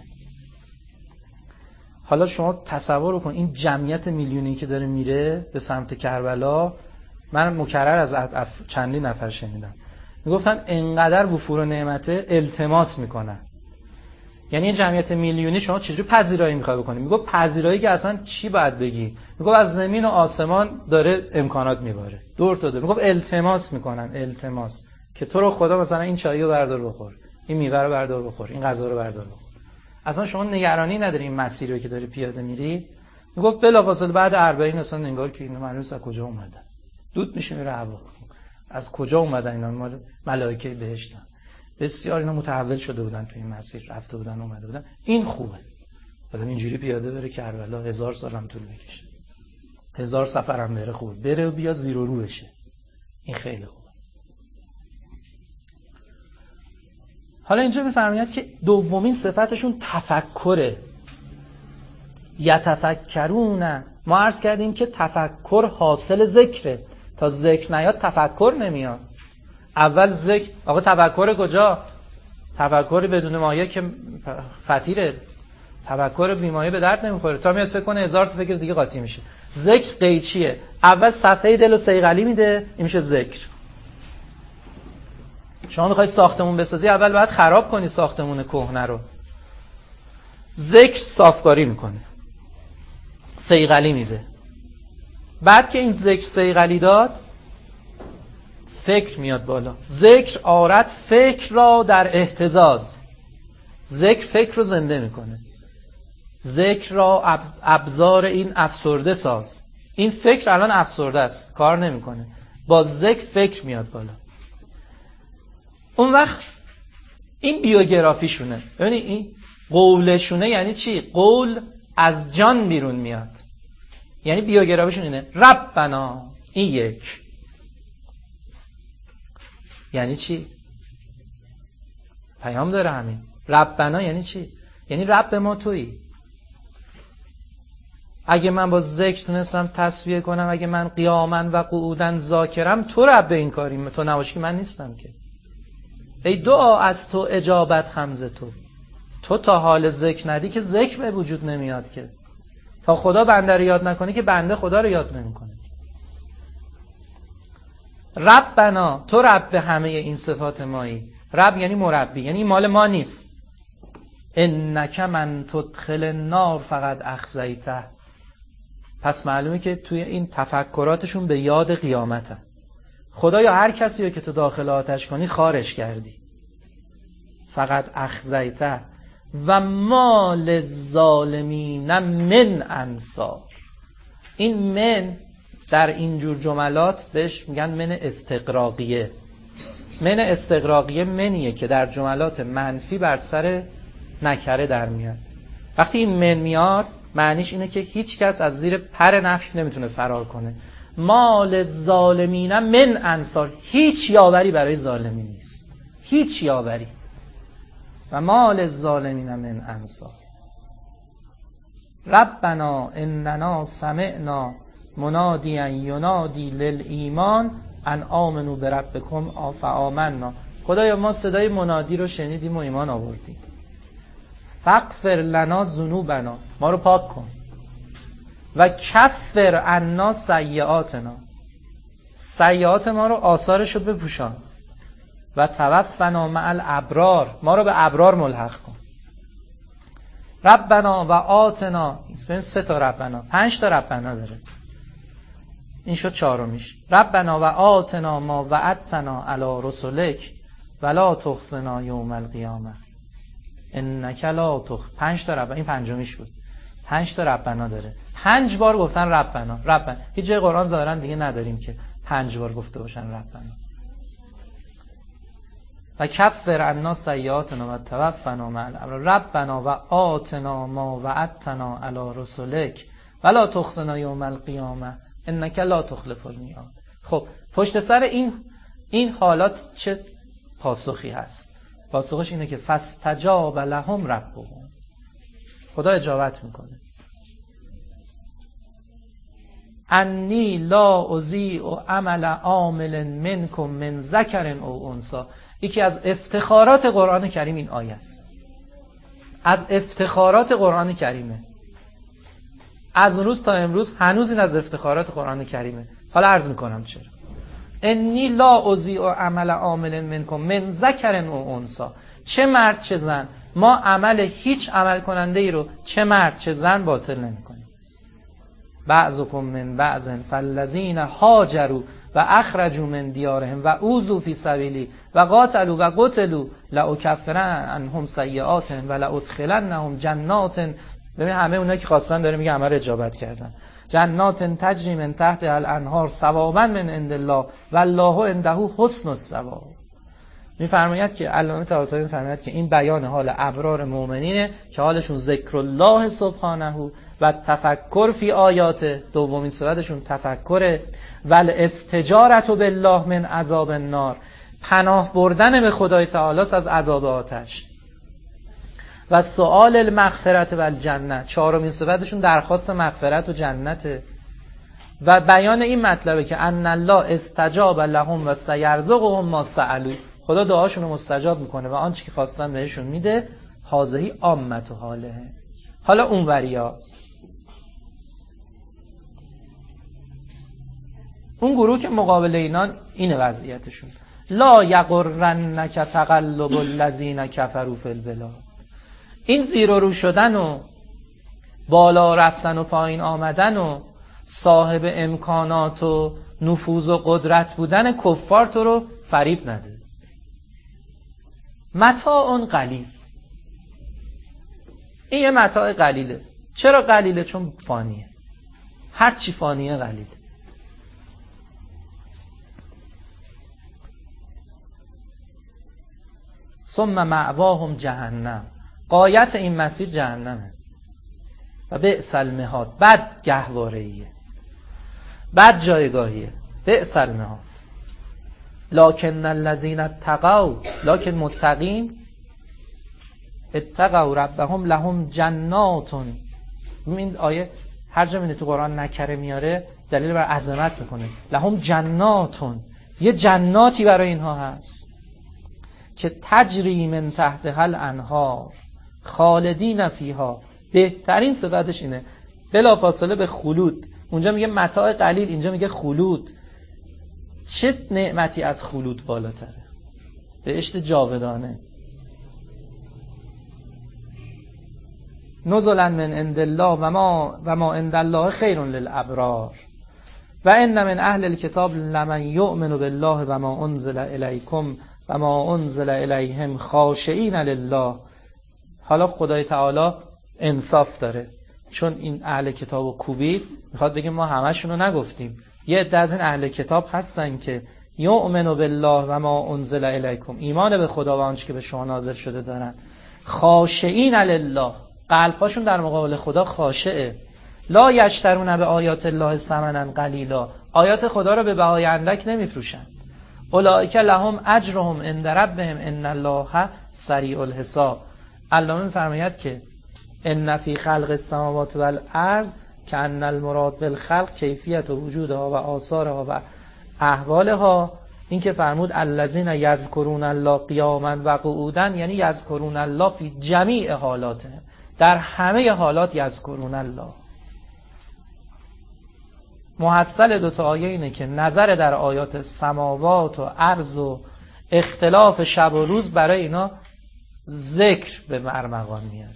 حالا شما تصور کن این جمعیت میلیونی که داره میره به سمت کربلا. من مکرر از اف... چندین نفر شنیدم میگفتن انقدر وفور و نعمته التماس میکنن. یعنی این جمعیت میلیونی شما چجوری پذیرایی میخوای بکنی؟ میگه پذیرایی که اصلا چی باید بگی؟ میگه از زمین و آسمان داره امکانات میباره دور تا دور. میگه التماس میکنن، التماس که تو رو خدا مثلا این چایی رو بردار بخور، این میوه رو بردار بخور، این غذا رو بردار بخور. اصلا شما نگرانی نداری این مسیری رو که داری پیاده میری. میگه بلافاصله بعد اربعین اصلا انگار که اینا معلومه از کجا اومدن، دود میشه میره هوا. از کجا اومدن اینا؟ مال ملائکه بهشتن. بسیار اینا متحول شده بودن تو این مسیر، رفته بودن اومده بودن. این خوبه آدم اینجوری پیاده بره کربلا، هزار سال هم طول بکشه، هزار سفر هم بره، خوبه بره و بیا زیر و رو بشه. این خیلی خوبه. حالا اینجا میفرماید که دومین صفتشون تفکره. یتفکرون. ما عرض کردیم که تفکر حاصل ذکره، تا ذکر نیاد تفکر نمیاد. اول ذکر. آقا تفکر کجا؟ تفکر بدون مایه که فطیره. تفکر بیمایه به درد نمیخوره تا میاد فکر کنه هزار تا فکر دیگه قاطی میشه. ذکر قیچیه، اول صفحه دل و صیقلی میده، این میشه ذکر. شما میخوای ساختمون بسازی، اول باید خراب کنی ساختمون کهنه رو. ذکر صافکاری میکنه، صیقلی میده. بعد که این ذکر صیقلی داد، فکر میاد بالا. ذکر آرد فکر را در اهتزاز. ذکر فکر رو زنده میکنه. ذکر را ابزار این افسرده ساز. این فکر الان افسرده است، کار نمیکنه. با ذکر فکر میاد بالا. اون وقت این بیوگرافیشونه. ببینید این قولشونه یعنی چی؟ قول از جان بیرون میاد. یعنی بیوگرافیشون اینه ربنا، این یک. یعنی چی؟ پیام داره همین. ربنا یعنی چی؟ یعنی رب ما تویی. اگه من با ذکر تونستم تصفیه کنم، اگه من قیامن و قعودن ذاکرم، تو رب این کاری، تو نباشی که من نیستم که. ای دعا از تو اجابت خمز تو. تو تا حال ذکر ندی که ذکر به وجود نمیاد که. تا خدا بنده رو یاد نکنی که بنده خدا رو یاد نمیکنه. ربنا، تو رب همه این صفات مایی. رب یعنی مربی، یعنی مال ما نیست. انک من تدخل النار فقط اخزیته. پس معلومه که توی این تفکراتشون به یاد قیامته. خدایا هر کسی رو که تو داخل آتش کنی خارش کردی. فقط اخزیته و ما للظالمین من انصار. این من در اینجور جملات بهش میگن من استقراقیه. من استقراقیه منیه که در جملات منفی بر سر نکره در میاد. وقتی این من میاد معنیش اینه که هیچ کس از زیر پر نفی نمیتونه فرار کنه. ما للظالمین من انصار. هیچ یاوری برای ظالمین نیست، هیچ یاوری. و ما للظالمین من انصار. ربنا اننا سمعنا منادیا ینادی للایمان ان آمنوا بربکم فآمنا. خدایا ما صدای منادی رو شنیدیم و ایمان آوردیم. فاغفر لنا ذنوبنا، ما رو پاک کن. و کفر عنا سیئاتنا، سیئات ما رو، آثارش رو بپوشان. و توفنا مع الابرار، ما رو به ابرار ملحق کن. ربنا و آتنا، این سه تا ربنا، پنج تا ربنا داره. این شد چهارمیش. ربنا و آتنا ما وعدتنا علی رسلک ولا تخزنا یوم القیامه انک لا تخ. پنج تا ربنا، این پنجمیش بود. پنج تا ربنا داره. پنج بار گفتن ربنا. ربنا هیچ جای قرآن ظاهرا دیگه نداریم که پنج بار گفته باشن ربنا. و کفر عنا سیئاتنا و توفنا مع الابرار. ربنا و آتنا ما وعدتنا علی رسلک ولا تخزنا یوم القیامه انک لا تخلف المیعاد. خب پشت سر این این حالات چه پاسخی هست؟ پاسخش اینه که فاستجاب لهم ربهم. خدا اجابت میکنه. انی لا اضیع عمل عامل منکم من ذکر او انثی. یکی از افتخارات قرآن کریم این آیه است. از افتخارات قرآن کریمه. از اون روز تا امروز هنوز این از افتخارات قرآن کریمه. حالا عرض میکنم چرا. انی لا اضیع عمل عامل منکم من ذکر او انثی. چه مرد چه زن، ما عمل هیچ عمل کننده ای رو چه مرد چه زن باطل نمی‌کنیم. بعضکم من بعض فالذین هاجروا و اخرجوا من دیارهم و اوذوا فی سبیلی و قاتلوا و قتلوا لاکفرن عنهم سیئاتهم و لادخلنهم جنات. ببین همه اونایی که خواستن داره میگه عمل اجابت کردن. جنات تجری من تحت الانهار ثوابا من عند الله والله عنده حسن الثواب. میفرماید که علامه طباطبایی میفرماید که این بیان حال ابرار مؤمنینه که حالشون ذکر الله سبحانه و تفکر فی آیات. دومین صفتشون تفکر. ول استجارت بالله من عذاب النار، پناه بردن به خدای تعالی از عذاب آتش. و سؤال المغفرت و الجنه، چهارمین صفتشون درخواست مغفرت و جنته. و بیان این مطلبه که ان الله استجاب لهم و سیرزقهم ما سألوا. خدا دعاشون رو مستجاب میکنه و آنچه که خواستن بهشون میده. هذه عامه حاله. حالا اون وریا، اون گروه که مقابل اینان اینه وضعیتشون. لا یغرنک تقلب الذین کفروا فی البلاد. این زیر و رو شدن و بالا رفتن و پایین آمدن و صاحب امکانات و نفوذ و قدرت بودن کفار تو رو فریب نده. متاع قلیل، این یه متاع قلیله. چرا قلیله؟ چون فانیه. هر چی فانیه قلیله. ثم مأواهم جهنم، غایت این مسیر جهنمه. و بئس المهاد، بد گهواره‌ایه، بد جایگاهیه. بئس المهاد. لکن الذین اتقوا، لکن متقین اتقوا ربهم لهم جنات. این آیه هر جا میبینی تو قرآن نکره میاره دلیل بر عظمت میکنه. لهم جنات، یه جناتی برای اینها هست که تجری من تحتها الانهار خالدین فیها. بهترین صفتش اینه، بلا فاصله به خلود. اونجا میگه متاع قلیل، اینجا میگه خلود. چه نعمتی از خلود بالاتره؟ بهشت جاودانه. نزلا من عند الله و ما و ما عند الله خیر للابرار و ان من اهل الكتاب لمن یؤمن بالله و ما انزل الیکم و ما انزل الیهم خاشعین لله. حالا خدای تعالی انصاف داره، چون این اهل کتاب و کوبید میخواد بگه ما همشون رو نگفتیم. یه عده از این اهل کتاب هستن که یؤمن بالله و ما انزل الیکم، ایمان به خدا و آنچه که به شما نازل شده دارن. خاشعین لله، قلب‌هاشون در مقابل خدا خاشعه. لا یشترون به آیات الله ثمنا قلیلا، آیات خدا رو به بهای اندک نمیفروشن. اولئک لهم اجرهم عند ربهم ان الله سریع الحساب. علامه می‌فرماید که ان فی خلق السماوات والارض کأن المراد بالخلق کیفیت و وجودها و آثارها و احوالها. این که فرمود الذین یذکرون الله قیاما و قعودا، یعنی یذکرون الله فی جمیع حالاتهم، در همه حالات یذکرون الله. محصل دوتا آیه اینه که نظر در آیات سماوات و ارض و اختلاف شب و روز برای اینا ذکر به ارمغان میاره.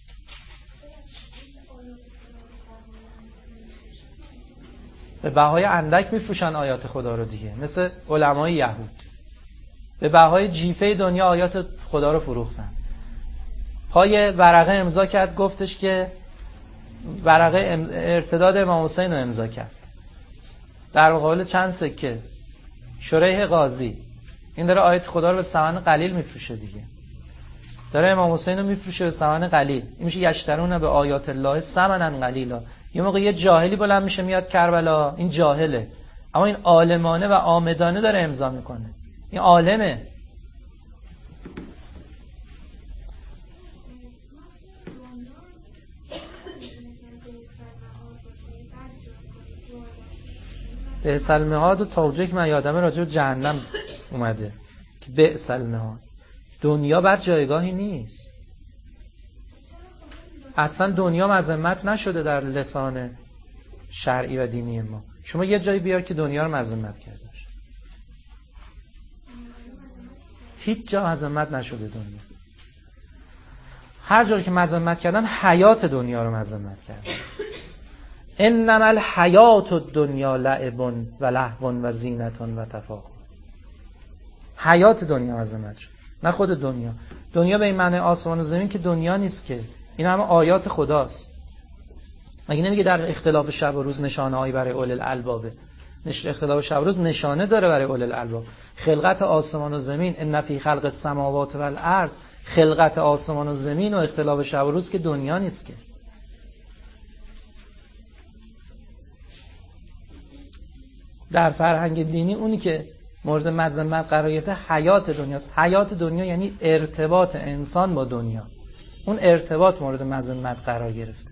به بهای اندک میفروشن آیات خدا رو دیگه، مثل علمای یهود به بهای جیفه دنیا آیات خدا رو فروختن. پای ورقه امضا کرد، گفتش که ورقه ارتداد امام حسین رو امضا کرد در مقابل چند سکه شریح قاضی. این داره آیات خدا رو به ثمن قلیل میفروشه دیگه، داره امام حسین رو میفروشه به ثمن قلیل. این میشه یشترون به آیات الله ثمنا قلیلا. یه موقع یه جاهلی بلند میشه میاد کربلا، این جاهله، اما این عالمانه و عامدانه داره امضا میکنه، این عالمه. بئس المهاد و توجیه که من یادمه راجع به جهنم اومده که بئس المهاد، دنیا بر جایگاهی نیست. اصلا دنیا مذمت نشده در لسان شرعی و دینی ما. شما یه جایی بیار که دنیا رو مذمت کرده باشه. هیچ جا مذمت نشده دنیا. هر جایی که مذمت کردن حیات دنیا رو مذمت کردن. انما الحیات الدنیا لعب و لهو و زینت و تفاخر. حیات دنیا مذمت شد، نه خود دنیا. دنیا به این معنی آسمان و زمین که دنیا نیست که، این همه آیات خداست. مگه نمیگه در اختلاف شب و روز نشانه هایی برای اول الالبابه؟ نش اختلاف شب و روز نشانه داره برای اول الالباب. خلقت آسمان و زمین، ان فی خلق السماوات والارض، خلقت آسمان و زمین و اختلاف شب و روز که دنیا نیست که. در فرهنگ دینی اونی که مورد مذمت قرار گرفته حیات دنیاست. حیات دنیا یعنی ارتباط انسان با دنیا، اون ارتباط مورد مذمت قرار گرفته.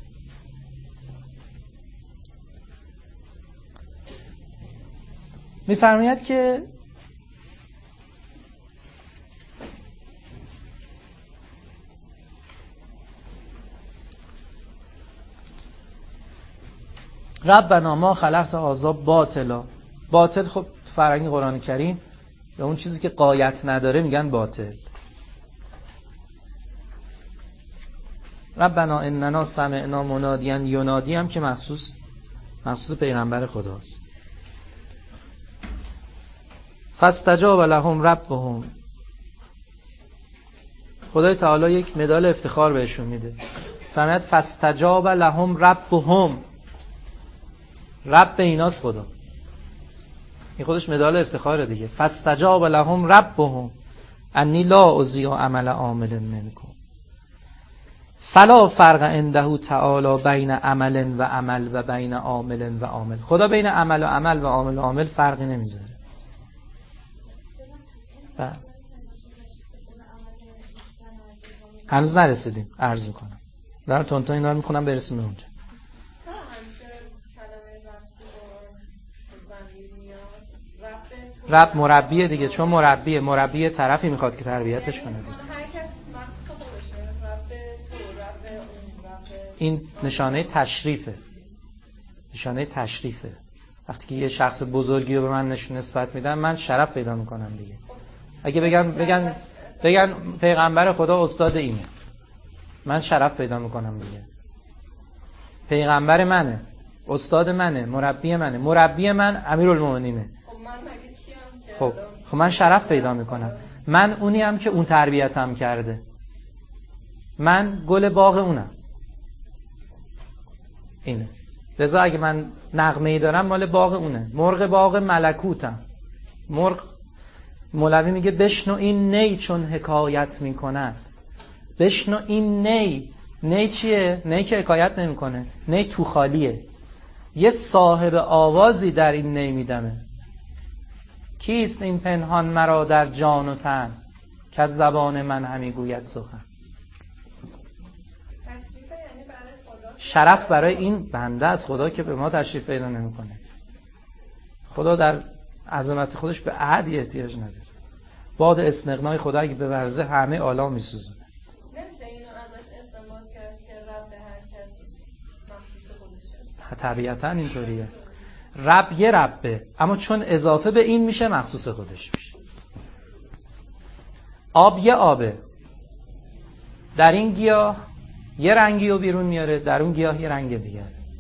می‌فرماید که ربنا ما خلقت هذا باطلا. باطل خب فرهنگ قرآن کریم به اون چیزی که غایت نداره میگن باطل. ربنا اننا سمعنا منادیا ینادی هم که مخصوص مخصوص پیغمبر خداست. فاستجاب لهم ربهم. خدای تعالی یک مدال افتخار بهشون میده. فرمود فاستجاب لهم ربهم. رب ایناست خدا. این خودش مدال افتخاره دیگه. فاستجاب لهم ربهم انی لا اضیع عمل عامل منکم فلا فرق عنده تعالی بین عمل و عمل و بین عامل و عامل. خدا بین عمل و عمل و عامل و عامل فرقی نمیذاره. هنوز نرسیدیم، عرض میکنم دارم تون تون اینا رو میخونم برسیم به اونجا. رب مربیه دیگه، چون مربیه مربی طرفی میخواد که تربیتش کنه دیگه. این نشانه تشریفه، نشانه تشریفه. وقتی که یه شخص بزرگی رو به من نشون نسبت میدن من شرف پیدا میکنم دیگه. اگه بگن بگن بگن پیغمبر خدا استاد اینه، من شرف پیدا میکنم دیگه. پیغمبر منه، استاد منه، مربی منه. مربی من امیرالمومنینه. خب خب من شرف پیدا میکنم. من اونی هم که اون تربیتم کرده. من گل باغ اونم. اینه. لذا اگه من نغمه‌ای دارم مال باغ اونه. مرغ باغ ملکوتم. مرغ مولوی میگه بشنو این نی چون حکایت میکند. بشنو این نی. نی چیه؟ نی که حکایت نمیکنه. نی تو خالیه. یه صاحب آوازی در این نی میدمه. کیست این پنهان مرا در جان و تن که از زبان من همی گوید سخن. شرف برای این بنده از خدا که به ما تشریف پیدا نمیکنه. خدا در عظمت خودش به احدی احتیاج نداره. باد استغنای خدا اگه به ورزه همه عالم میسوزونه. نمیشه اینو ازش استنباط کرد که رب به هر کس مخصوص خودشه؟ طبیعتا اینطوریه. رب یه ربه، اما چون اضافه به این میشه مخصوص خودش میشه. آب یه آبه، در این گیاه یه رنگی رو بیرون میاره، در اون گیاه یه رنگ دیگه.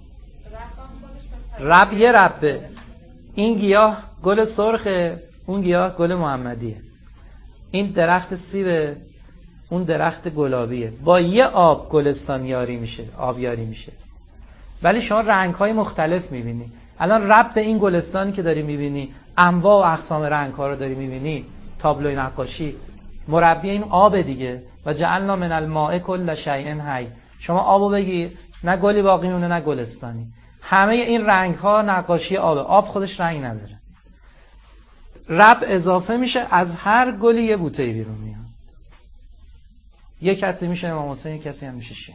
رب یه ربه، این گیاه گل سرخه، اون گیاه گل محمدیه. این درخت سیبه، اون درخت گلابیه. با یه آب گلستان یاری میشه، آب یاری میشه. ولی شما رنگ‌های مختلف میبینی. الان رب به این گلستانی که داری میبینی، انواع و اقسام رنگ‌ها رو داری میبینی، تابلوی نقاشی. مربی این آب دیگه. و جعلنا من الماء کل شیء حی. شما آبو بگیر، نه گلی باقی مونه نه گلستانی. همه این رنگ‌ها نقاشی آبه. آب خودش رنگ نداره. رب اضافه میشه، از هر گلی یه بوته بیرون میاد. یه کسی میشه امام حسین، یه کسی هم میشه شیخ.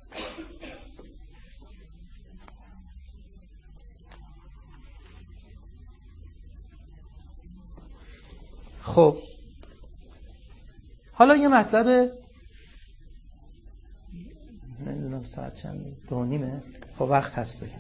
خب حالا یه مطلب نمیدونم ساعت چند دو نیمه. خب وقت هست بگم.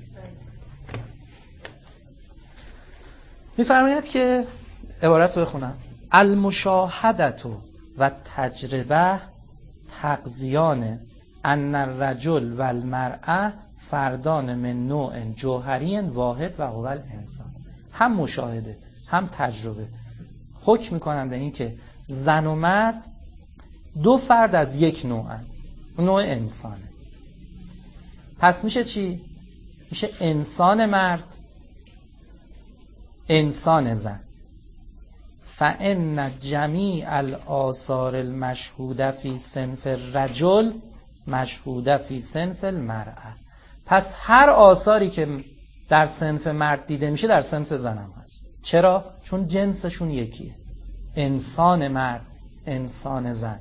میفرماید که عبارت رو بخونم. المشاهدت و تجربه تقضیان ان الرجل و المرأة فردان من نوع جوهری واحد و هو الانسان. هم مشاهده هم تجربه حکم میکنن به این که زن و مرد دو فرد از یک نوعن. نوع انسانه. پس میشه چی؟ میشه انسان مرد، انسان زن. فإن جمیع الآثار المشهوده فی صنف الرجل مشهوده فی صنف المرأة. پس هر آثاری که در صنف مرد دیده میشه در صنف زن هم هست. چرا؟ چون جنسشون یکیه. انسان مرد، انسان زن.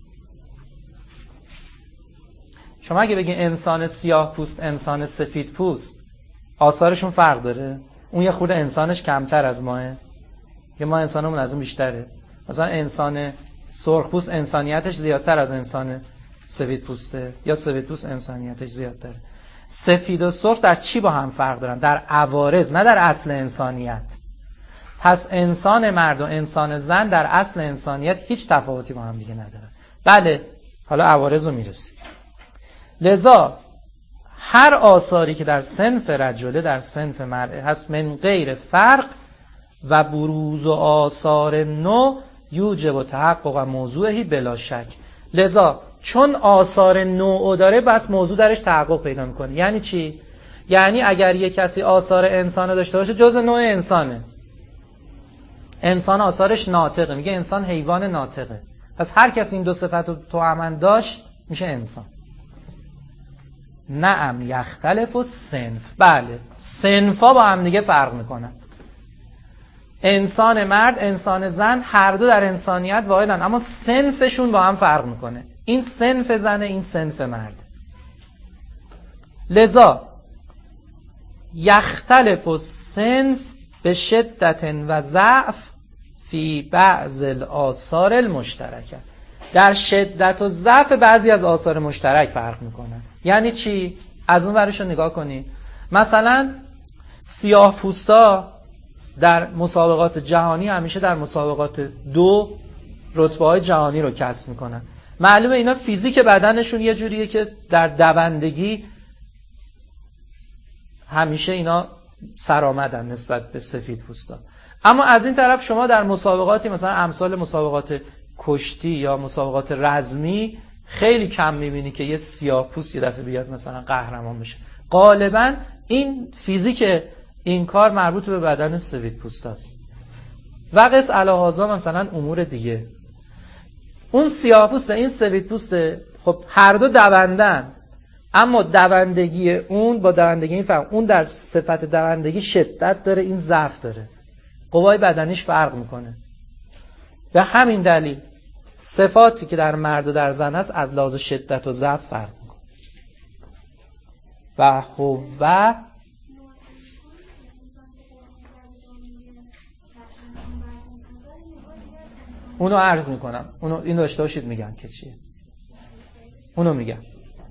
شما اگه بگین انسان سیاه پوست، انسان سفید پوست، آثارشون فرق داره. اون یه خورده انسانش کمتر از ماه، که ما انسانمون از اون بیشتره. مثلا انسان سرخ پوست انسانیتش زیادتر از انسان سفید پوسته، یا سفید پوست انسانیتش زیادتره. سفید و سرخ در چی با هم فرق دارن؟ در عوارض، نه در اصل انسانیت. پس انسان مرد و انسان زن در اصل انسانیت هیچ تفاوتی با هم دیگه ندارن. بله، حالا عوارض رو میرسیم. لذا هر آثاری که در صنف رجله در صنف مرد هست من غیر فرق و بروز و آثار نو یوجب و تحقق و موضوعی بلا شک. لذا چون آثار نو داره بس موضوع درش تحقق پیدا میکنه. یعنی چی؟ یعنی اگر یک کسی آثار انسان داشته باشه جز نوع انسانه. انسان آثارش ناطقه، میگه انسان حیوان ناطقه. پس هر کسی این دو صفت رو توأمن داشت میشه انسان. نعم یختلف و صنف. بله، صنفا با هم دیگه فرق میکنن. انسان مرد، انسان زن هر دو در انسانیت واحدن، اما صنفشون با هم فرق میکنه. این صنف زنه، این صنف مرد. لذا یختلف و صنف به شدت و ضعف فی بعض الآثار المشترکه. در شدت و ضعف بعضی از آثار مشترک فرق میکنن. یعنی چی؟ از اون ورشو نگاه کنی. مثلا سیاه پوستا در مسابقات جهانی همیشه در مسابقات دو رتبه های جهانی رو کسب میکنن. معلومه اینا فیزیک بدنشون یه جوریه که در دوندگی همیشه اینا سرآمدن نسبت به سفید پوستا. اما از این طرف شما در مسابقاتی مثلا امثال مسابقات کشتی یا مسابقات رزمی خیلی کم میبینی که یه سیاه پوست یه دفعه بیاد مثلا قهرمان بشه. غالبا این فیزیک این کار مربوط به بدن سفید پوستاست. و قص علاهازا مثلا امور دیگه. اون سیاه پوسته، این سفید پوسته، خب هر دو دوندن، اما دوندگی اون با دوندگی این فرق. اون در صفت دوندگی شدت داره، این ضعف داره. قوای بدنیش فرق میکنه. به همین دلیل صفاتی که در مرد و در زن هست از لحاظ شدت و ضعف فرق میکنه. و هو اونو عرض میکنم. اونو این داشته باشید میگن که چیه. اونو میگن.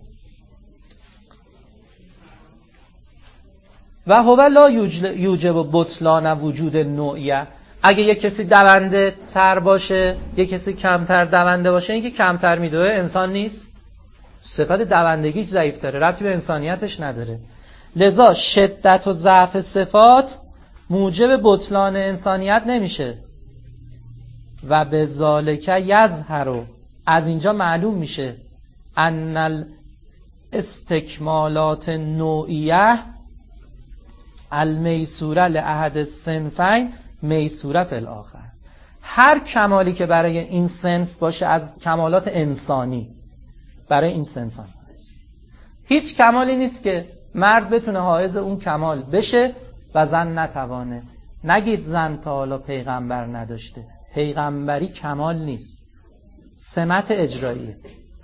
و هو لا یوجب بطلان وجود نوعیه. اگه یک کسی دونده تر باشه، یک کسی کمتر دونده باشه، این که کمتر میدوه انسان نیست. صفت دوندگیش ضعیف داره، ربطی به انسانیتش نداره. لذا شدت و ضعف صفات موجب بطلان انسانیت نمیشه. و به ذالک یظهر، از اینجا معلوم میشه ان الاستکمالات نوعیه المیسوره لاحد الصنفین میسوره فی الاخر. هر کمالی که برای این صنف باشه از کمالات انسانی برای این صنف هم هست. هیچ کمالی نیست که مرد بتونه حائز اون کمال بشه و زن نتوانه. نگید زن تا حالا پیغمبر نداشته. پیغمبری کمال نیست، سمت اجراییه.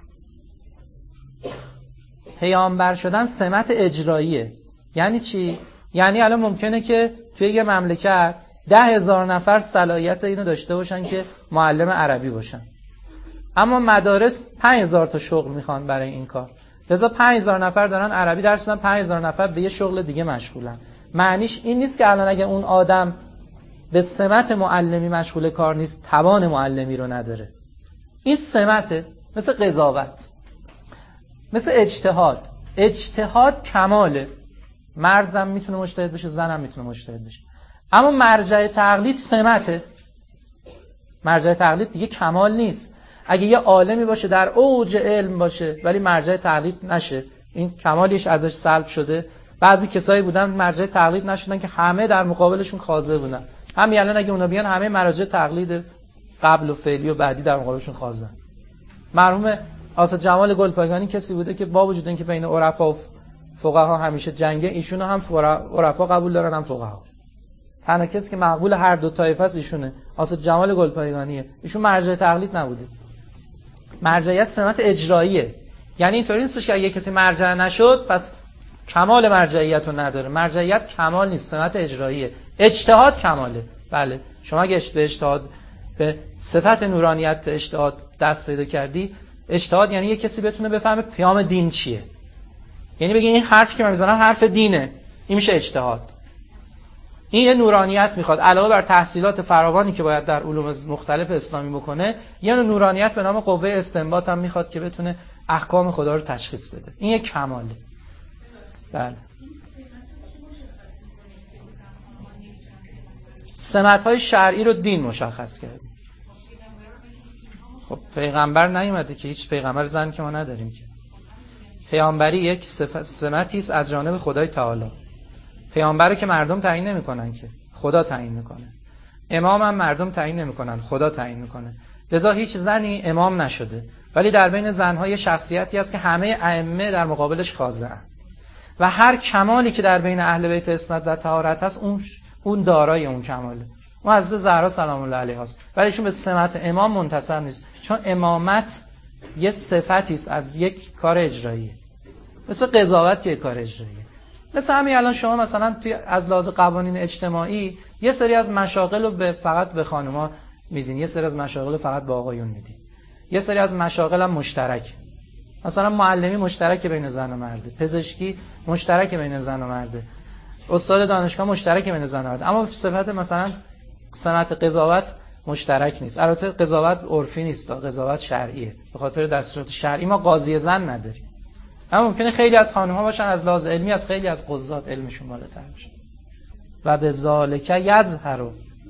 پیامبر شدن سمت اجراییه. یعنی چی؟ یعنی الان ممکنه که توی یه مملکت ده هزار نفر صلاحیت اینو داشته باشن که معلم عربی باشن، اما مدارس پنج هزار تا شغل میخوان برای این کار. لذا پنج هزار نفر دارن عربی درس میدن، پنج هزار نفر به یه شغل دیگه مشغولن. معنیش این نیست که الان اگه اون آدم به سمت معلمی مشغول کار نیست توان معلمی رو نداره. این سمته. مثل قضاوت، مثل اجتهاد. اجتهاد کماله. مردم میتونه مجتهد بشه، زنم میتونه مجتهد بشه. اما مرجع تقلید سمته. مرجع تقلید دیگه کمال نیست. اگه یه عالمی باشه در اوج علم باشه ولی مرجع تقلید نشه، این کمالیش ازش سلب شده. بعضی کسایی بودن مرجع تقلید نشدن که همه در مقابلشون خاضع بودن. همین الان اگه اونا بیان همه مراجع تقلید قبل و فعلی و بعدی در مقابلشون خاضعن. مرحوم آسد جمال گلپایگانی کسی بوده که با وجود اینکه بین عرفا و فقها همیشه جنگه، ایشون هم عرفا قبول دارن هم فقها. تنها کسی که مقبول هر دو طایفه است ایشونه، آسد جمال گلپایگانیه. ایشون مرجع تقلید نبوده. مرجعیت سمت اجراییه. یعنی اینطوری نیستش که اگه کسی مرجع نشد پس کمال مرجعیت رو نداره. مرجعیت کمال نیست، سمت اجراییه. اجتهاد کماله. بله، شما اگه به اجتهاد، به صفت نورانیت اجتهاد دست پیدا کردی، اجتهاد یعنی یک کسی بتونه بفهمه پیام دین چیه. یعنی بگی این حرفی که من میزنم حرف دینه، این میشه اجتهاد. این یه نورانیت میخواد علاوه بر تحصیلات فراوانی که باید در علوم مختلف اسلامی بکنه، یه نورانیت به نام قوه استنباط هم میخواد که بتونه احکام خدا رو تشخیص بده. این یک کماله. بله. سمت‌های شرعی رو دین مشخص کرده. خب پیغمبر نیومده که، هیچ پیغمبر زن که ما نداریم که. پیامبری یک سمتی است از جانب خدای تعالی. پیامبر رو که مردم تعیین نمی‌کنن که، خدا تعیین می‌کنه. امام هم مردم تعیین نمی‌کنن، خدا تعیین می‌کنه. لذا هیچ زنی امام نشده، ولی در بین زن‌های شخصیتی است که همه ائمه در مقابلش خاضعن و هر کمالی که در بین اهل بیت عصمت و طهارت هست اون اون دارای اون کماله. اون حضرت زهرا سلام الله علیها است، ولی ایشون به سمت امام منتسب نیست، چون امامت یه صفتی است از یک کار اجرایی، مثل قضاوت که یک کار اجراییه. مثل همین الان شما مثلا توی از لحاظ قوانین اجتماعی یه سری از مشاغل رو به فقط به خانم‌ها میدین، یه سری از مشاغل رو فقط به آقایون میدین، یه سری از مشاغل هم مشترک، مثلا معلمی مشترک بین زن و مرده، پزشکی مشترک بین زن و مرده، استاد دانشگاه مشترک بین زن و مرد، اما صفت مثلا سمت قضاوت مشترک نیست. البته قضاوت عرفی نیست، قضاوت شرعیه، به خاطر دستورات شرعی ما قاضی زن نداریم. اما ممکنه خیلی از خانم‌ها باشن از لحاظ علمی از خیلی از قضات علمشون بالاتر باشه. و به ذالک یظهر.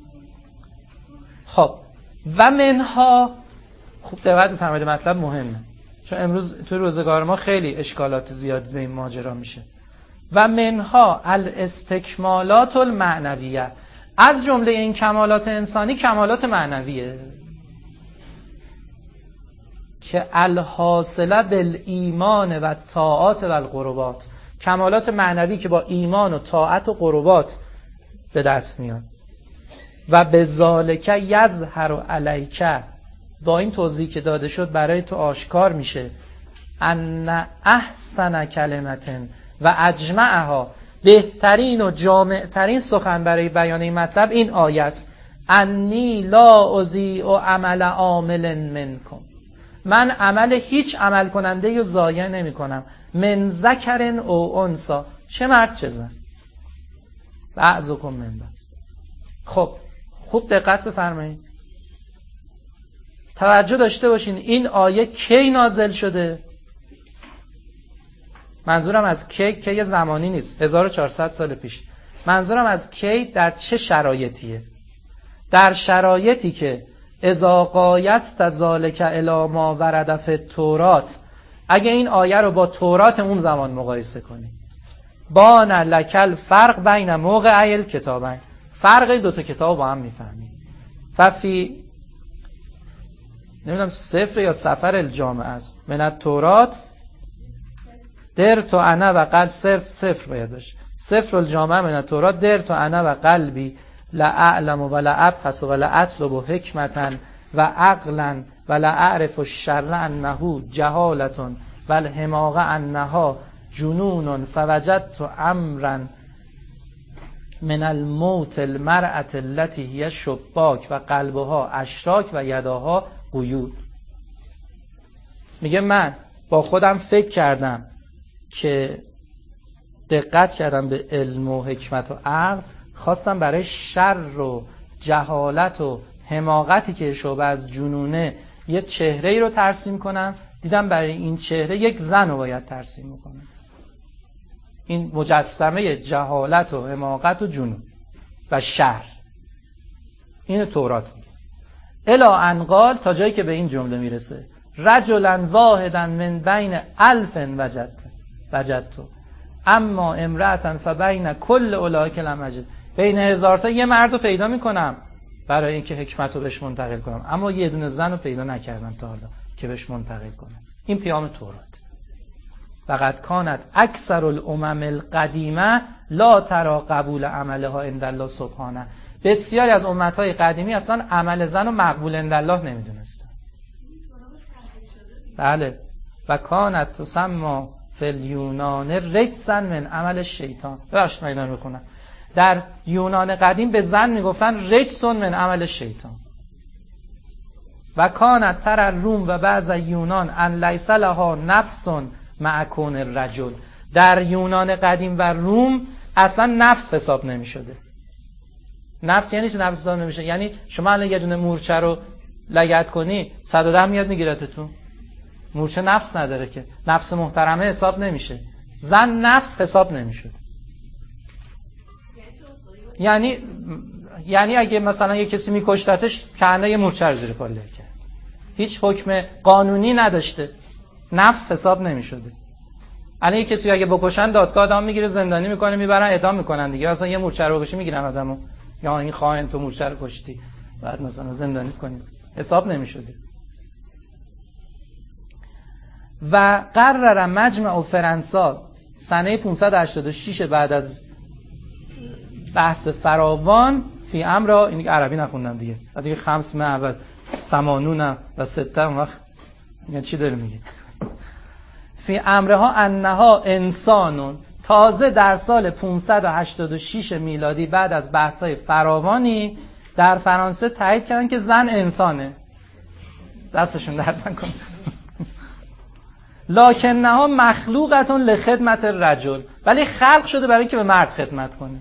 خب و منها، خوب دقت بفرمایید مطلب مهمه، چون امروز تو روزگار ما خیلی اشکالات زیاد به این ماجرا میشه. و منها الاستکمالات المعنویه، از جمله این کمالات انسانی کمالات معنویه که الحاصله بالایمان و طاعات و القربات، کمالات معنوی که با ایمان و طاعت و قربات به دست میاد. و بذالک یظهر علیک، با این توضیح که داده شد برای تو آشکار میشه ان احسن کلمتن و اجمعها، بهترین و جامعترین سخن برای بیان این مطلب این آیه است: انی لا اضیع عمل عامل منکم، من عمل هیچ عمل کننده رو ضایع نمی کنم، من ذکر او انثی، چه مرد چه زن، بعضکم من بعض. خب خوب دقت بفرمایید، توجه داشته باشین این آیه کی نازل شده. منظورم از کی کی زمانی نیست، هزار و چهارصد سال پیش. منظورم از کی در چه شرایطیه؟ در شرایطی که اذا قایست ذالک الی ما ورد فی التورات، اگه این آیه رو با تورات اون زمان مقایسه کنی، بان لکل فرق بین موقع الکتابین، فرق دو تا کتاب با هم میفهمی. ففی نمیدونم صفر یا سفر الجامعه است من التورات در تو انا و قلب، صرف صفر باید باشه، صفر الجامعه من التورات در تو انا و قلبی لا اعلم و لا ابحث و لا اطلب حکمتا و عقلا و لا اعرف الشر انه جهالة و الحماقه انها جنون فوجدت امرا من الموت المرأة التي هي شباک و قلبها اشراک و یداها قیود. میگه من با خودم فکر کردم که دقت کردم به علم و حکمت و عقل، خواستم برای شر و جهالت و حماقتی که شعبه از جنونه یه چهره‌ای رو ترسیم کنم، دیدم برای این چهره یک زن رو باید ترسیم کنم. این مجسمه جهالت و حماقت و جنون و شر، این تورات میگه. الا ان قال، تا جایی که به این جمله میرسه: رجلا واحدا من بین الف وجدت وجدت اما امرأة فبین کل اولئک لم اجد، بین هزار تا یه مرد رو پیدا میکنم برای اینکه حکمت رو بهش منتقل کنم، اما یه دونه زن رو پیدا نکردم تا حالا که بهش منتقل کنم. این پیام تورات. فقط کانت اکثر الامم القدیمه لا ترى قبول عملها عند الله سبحانه، بسیاری از امتهای قدیمی اصلا عمل زن رو مقبول عند الله نمیدونستن. بله. و کانت تسمى فی الیونان رجسا من عمل الشیطان. ببخشید من اینا رو میخونم. در یونان قدیم به زن میگفتن رجسون من عمل الشیطان. و کانت تر الروم و بعض یونان ان لیس لها نفس مع کون الرجل، در یونان قدیم و روم اصلا نفس حساب نمی شده. نفس یعنی چه؟ نفس حساب نمی شده یعنی شما الان یه دونه مورچه رو لگد کنی صد و ده میاد میگیرتتون. مورچه نفس نداره که، نفس محترمه حساب نمیشه. زن نفس حساب نمیشد. یعنی یعنی اگه مثلا یه کسی میکشتتش کنده یه مورچه رو زیر پا له کرد، هیچ حکم قانونی نداشته، نفس حساب نمیشده. الان یه کسی اگه بکشن دادگاه آدم میگیره زندانی میکنه میبرن اعدام میکنن دیگه. اصلا یه مورچه رو بکشی میگیرن آدمو، یا این خائن تو مورچه رو کشتی بعد مثلا زندانی کنی، حساب نمیشده. و قرر مجمع فرنسا سنه پانصد و هشتاد و شش بعد از بحث فراوان فی امر، این عربی نخوندم دیگه، دیگه خمس مه عوض سمانون و سته، اون وقت یعنی چی داره میگه؟ فی امرها انها انسانون. تازه در سال پانصد و هشتاد و شش میلادی بعد از بحث‌های فراوانی در فرانسه تایید کردن که زن انسانه. دستشون درد نکنه. لکنها مخلوقتون لخدمت الرجل، ولی خلق شده برای اینکه به مرد خدمت کنه.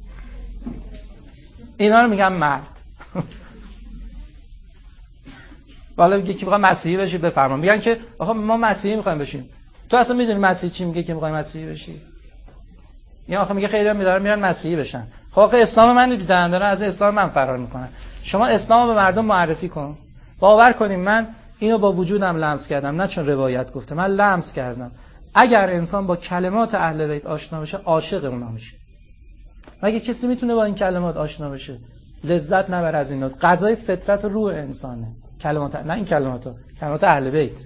اینا رو میگن مرد. والا میگه که میخوام مسیحی بشی بفرما، میگن که آخه ما مسیحی میخوایم بشیم. تو اصلا میدونی مسیحی چی میگه که میخوای مسیحی بشی؟ یا آخه میگه خیلی‌ها میذارن میرن مسیحی بشن. خب آخه اسلام من دیدن دارن از اسلام من فرار میکنن. شما اسلام رو به مردم معرفی کن. باور کنیم من اینو با وجودم لمس کردم، نه چون روایت گفته، من لمس کردم. اگر انسان با کلمات اهل بیت آشنا بشه عاشق اونا میشه. مگه کسی میتونه با این کلمات آشنا بشه لذت نبره از اینا؟ غذای فطرت و روح انسانه کلمات، نه این کلمات ها، کلمات اهل بیت.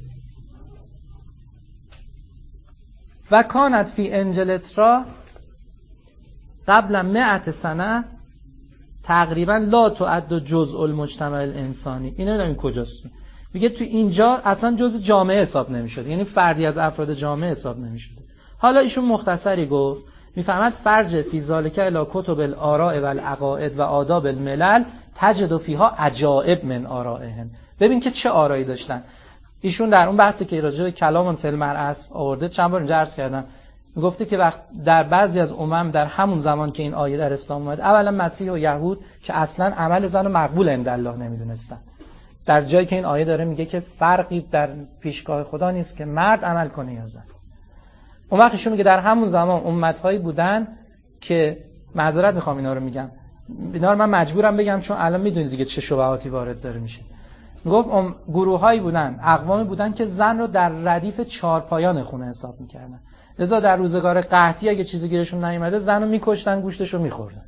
و کانت فی انجلترا قبل مئت سنه تقریبا لا تعد جزء المجتمع الانسانی. اینو نمیدونم کجاست. میگه تو اینجا اصلا جزء جامعه حساب نمیشد، یعنی فردی از افراد جامعه حساب نمیشد. حالا ایشون مختصری گفت، میفهمد فرج فی ذالک الی کتب الاراء و العقائد و آداب الملل تجد فیها عجائب من آرائهم. ببین که چه آرایی داشتن. ایشون در اون بحثی که راجع به کلام فی المرأة آورده چند بار اینجا عرض کردم، میگفته که وقت در بعضی از امم در همون زمان که این آیه در اسلام اومد، اولا مسیح و یهود که اصلا عمل زن رو مقبول عند الله نمیدونستن، در جایی که این آیه داره میگه که فرقی در پیشگاه خدا نیست که مرد عمل کنه یا زن. اون وقت ایشون میگه در همون زمان امت‌هایی بودن که معذرت میخوام اینا رو میگم، اینا رو من مجبورم بگم چون الان میدونید دیگه چه شبهاتی وارد داره میشه. میگفت گروهایی بودن، اقوامی بودن که زن رو در ردیف چهارپایان خونه حساب میکردن. لذا در روزگار قحطی اگه چیزی گیرشون نیومده زن رو میکشتن، گوشتش رو میخوردن.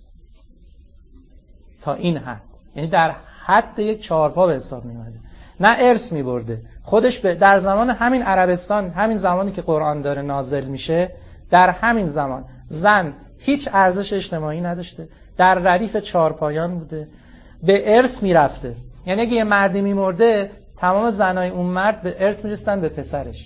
تا این حد، یعنی در حد یک چهارپا به حساب میومده. نه ارث میبرده خودش به در زمان همین عربستان، همین زمانی که قرآن داره نازل میشه، در همین زمان زن هیچ ارزش اجتماعی نداشته، در ردیف چهارپایان بوده، به ارث میرفته. یعنی اگه یه مردی میمرده تمام زنای اون مرد به ارث میرسن به پسرش،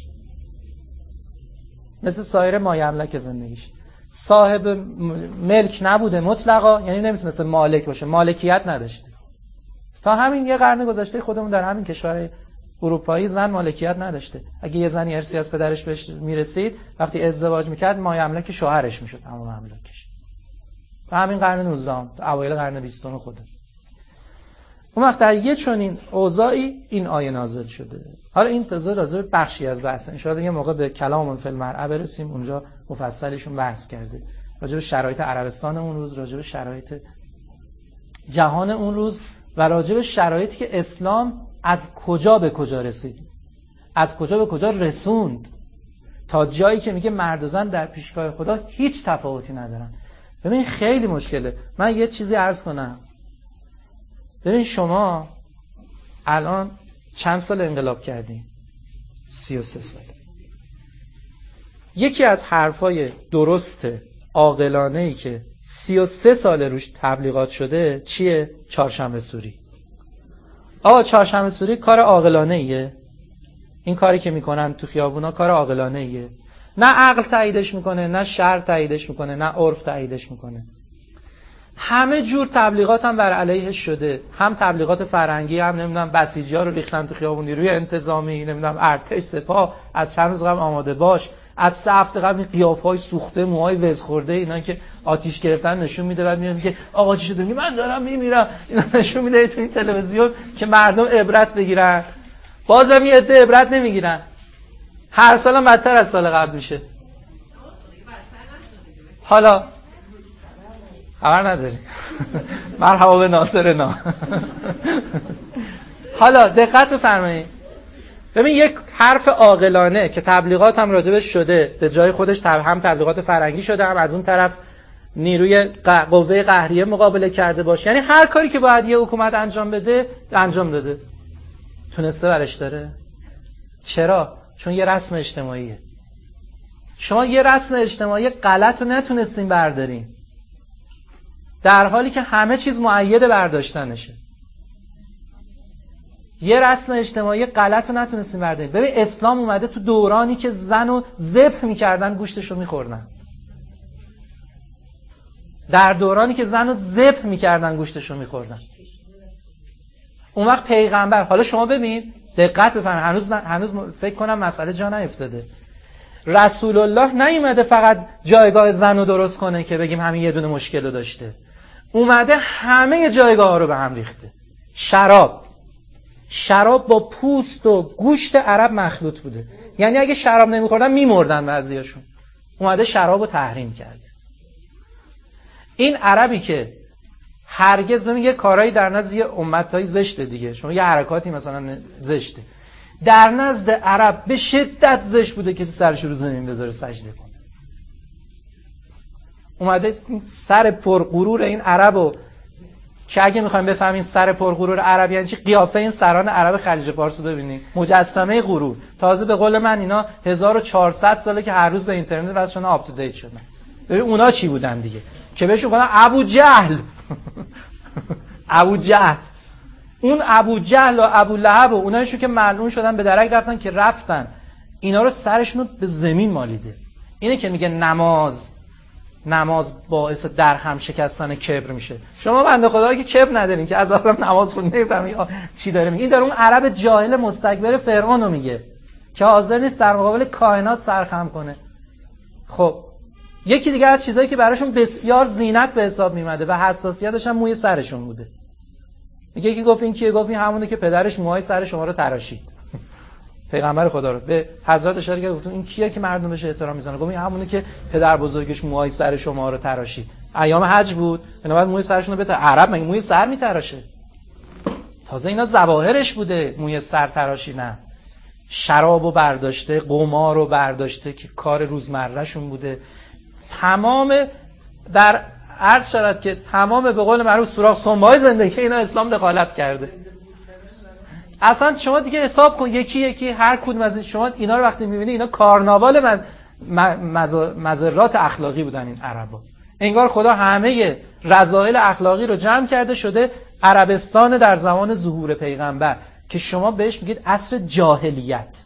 مثل سایر مایملک زندگیش. صاحب ملک نبوده مطلقا، یعنی نمیتونسته مالک باشه، مالکیت نداشته. تا همین یه قرن گذشته خودمون در همین کشور اروپایی زن مالکیت نداشته. اگه یه زنی ارثی از پدرش بهش میرسید، وقتی ازدواج میکرد مایملک شوهرش میشد، اما مملکش. تا همین قرن نوزدهم تا اوایل قرن بیستم خودمون. اون وقت در یه چنین اوضاعی این آیه نازل شده. حالا این تازه راجع به بخشی از بحث، ان شاءالله یه موقع به کلام فی المرأة برسیم، اونجا مفصلشون بحث کرده راجع به شرایط عربستان اون روز، راجع به شرایط جهان اون روز و راجع به شرایطی که اسلام از کجا به کجا رسید، از کجا به کجا رسوند، تا جایی که میگه مرد و زن در پیشگاه خدا هیچ تفاوتی ندارن. ببین خیلی مشکله. من یه چیزی عرض کنم. ببین شما الان چند سال انقلاب کردین؟ سی و سه سال. یکی از حرفای درست عاقلانه‌ای که سی و سه سال روش تبلیغات شده چیه؟ چهارشنبه سوری. آقا چهارشنبه سوری کار عاقلانه‌ایه؟ این کاری که میکنن تو خیابونا کار عاقلانه‌ایه؟ نه عقل تاییدش میکنه، نه شرع تاییدش میکنه، نه عرف تاییدش میکنه. همه جور تبلیغات هم بر علیه شده، هم تبلیغات فرنگی، هم نمیدونم بسیجی‌ها رو ریختن تو خیابون، نیروی انتظامی، نمیدونم ارتش، سپاه، از چند روز قبل آماده باش، از سه هفته قبل این قیافه‌های سوخته، موهای وز خورده، اینا که آتیش گرفتن نشون میده، بعد میگه که آقا چی شده؟ من دارم میمیرم، اینا نشون میده تو این تلویزیون که مردم عبرت بگیرن. بازم یه عده عبرت نمیگیرن. هر سالم بدتر از سال قبل میشه. حالا خبر نداری. مرحبا به ناصرنا. حالا دقت بفرمایید. ببین یک حرف عاقلانه که تبلیغات هم راجبش شده، به جای خودش هم تبلیغات فرنگی شده، هم از اون طرف نیروی قوه قهریه مقابله کرده باشه. یعنی هر کاری که باید یه حکومت انجام بده انجام داده. تونسته برش داره. چرا؟ چون یه رسم اجتماعیه. شما یه رسم اجتماعی غلط رو نتونستین بردارین، در حالی که همه چیز مؤید برداشتنشه. یه رسم اجتماعی غلط رو نتونستین بردارین. ببین اسلام اومده تو دورانی که زن رو ذبح میکردن، گوشتش رو میخوردن. در دورانی که زن رو ذبح میکردن، گوشتش رو میخوردن. اون وقت پیغمبر، حالا شما ببین دقت بفرمایید، هنوز هنوز فکر کنم مسئله جا نیفتاده. رسول الله نیومده فقط جایگاه زن رو درست کنه که بگیم همین یه دونه مشکل رو داشته. اومده همه جایگاه ها رو به هم ریخته. شراب شراب با پوست و گوشت عرب مخلوط بوده. یعنی اگه شراب نمیخوردن میمردن بعضیاشون. اومده شراب رو تحریم کرد. این عربی که هرگز ببین یه کارایی در نزد یه امتای زشته دیگه، شما یه حرکاتی مثلا زشته، در نزد عرب به شدت زشت بوده کسی سرش رو زمین بذاره سجده کنه. اومده سر پرغرور این عربو که اگه میخوایم بفهمین سر پرغرور عرب یعنی چی، قیافه این سران عرب خلیج فارس رو ببینید، مجسمه غرور. تازه به قول من اینا هزار و چهارصد ساله که هر روز به اینترنت واسهشون آپ تو دیت شدن. ببین اونا چی بودن دیگه که بهشون گفتن ابو جهل. ابو جهل، اون ابو جهل و ابو لهب و اونایشون که ملعون شدن به درک رفتن که رفتن اینا رو سرشون رو به زمین مالیده. اینه که میگه نماز نماز باعث در هم شکستن کبر میشه. شما بنده خدا که کبر ندارین که از اول نماز خون نمیفهمی چی داره میگه. این داره اون عرب جاهل مستکبر فرعون رو میگه که حاضر نیست در مقابل کائنات سرخم کنه. خب یکی دیگه از چیزایی که براشون بسیار زینت به حساب میمده و حساسیتش هم موی سرشون بوده. میگه کی گفت این کیه؟ گفت این همونه که پدرش موهای سر شما رو تراشید. پیغمبر خدا رو به حضرت اشاره کرد، گفت این کیه که مردم بهش احترام میذارن؟ گفت این همونه که پدر بزرگش موهای سر شما رو تراشید. ایام حج بود، بنابراین موی سرشون رو بتره. عرب مگه موی سر میتراشه؟ تازه اینا ظواهرش بوده موی سر تراشی. نه، شرابو برداشته، قمارو برداشته که کار روزمرهشون بوده. تمام در عرض شود که تمام به قول معروف سوراخ سنبای زندگی اینا اسلام دخالت کرده. اصلا شما دیگه حساب کن یکی یکی هر کدوم از شما اینا رو وقتی می‌بینی اینا کارناوال مز... مز... مزرات اخلاقی بودن این عربا. انگار خدا همه رذایل اخلاقی رو جمع کرده شده عربستان در زمان ظهور پیغمبر که شما بهش میگید عصر جاهلیت.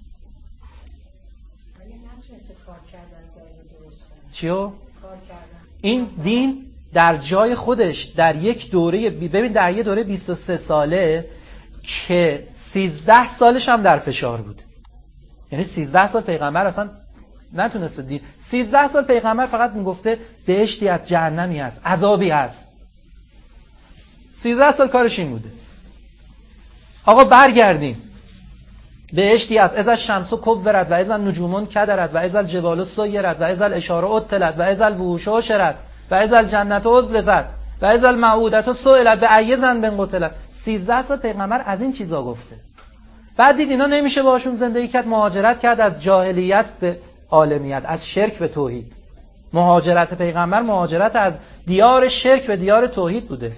چیو؟ این دین در جای خودش در یک دوره، ببین در یه دوره بیست و سه ساله که سیزده سالش هم در فشار بود. یعنی سیزده سال پیغمبر اصلا نتونسته دین. سیزده سال پیغمبر فقط میگفته بهشتی از جهنمی هست، عذابی هست. سیزده سال کارش این بوده. آقا برگردیم. بهشتی است، اذا الشمس کورت و اذا النجوم کدرت و اذا الجبال سیرت و اذا الاشار عطلت و اذا الوحوش حشرت و اذا الجنة ازلفت و اذا الموءودة سئلت بأی ذنب قتلت. سیزده سال پیغمبر از این چیزا گفته. بعد دید اینا نمیشه باشون زندگی کرد، مهاجرت کرد از جاهلیت به عالمیت، از شرک به توحید. مهاجرت پیغمبر مهاجرت از دیار شرک به دیار توحید بوده.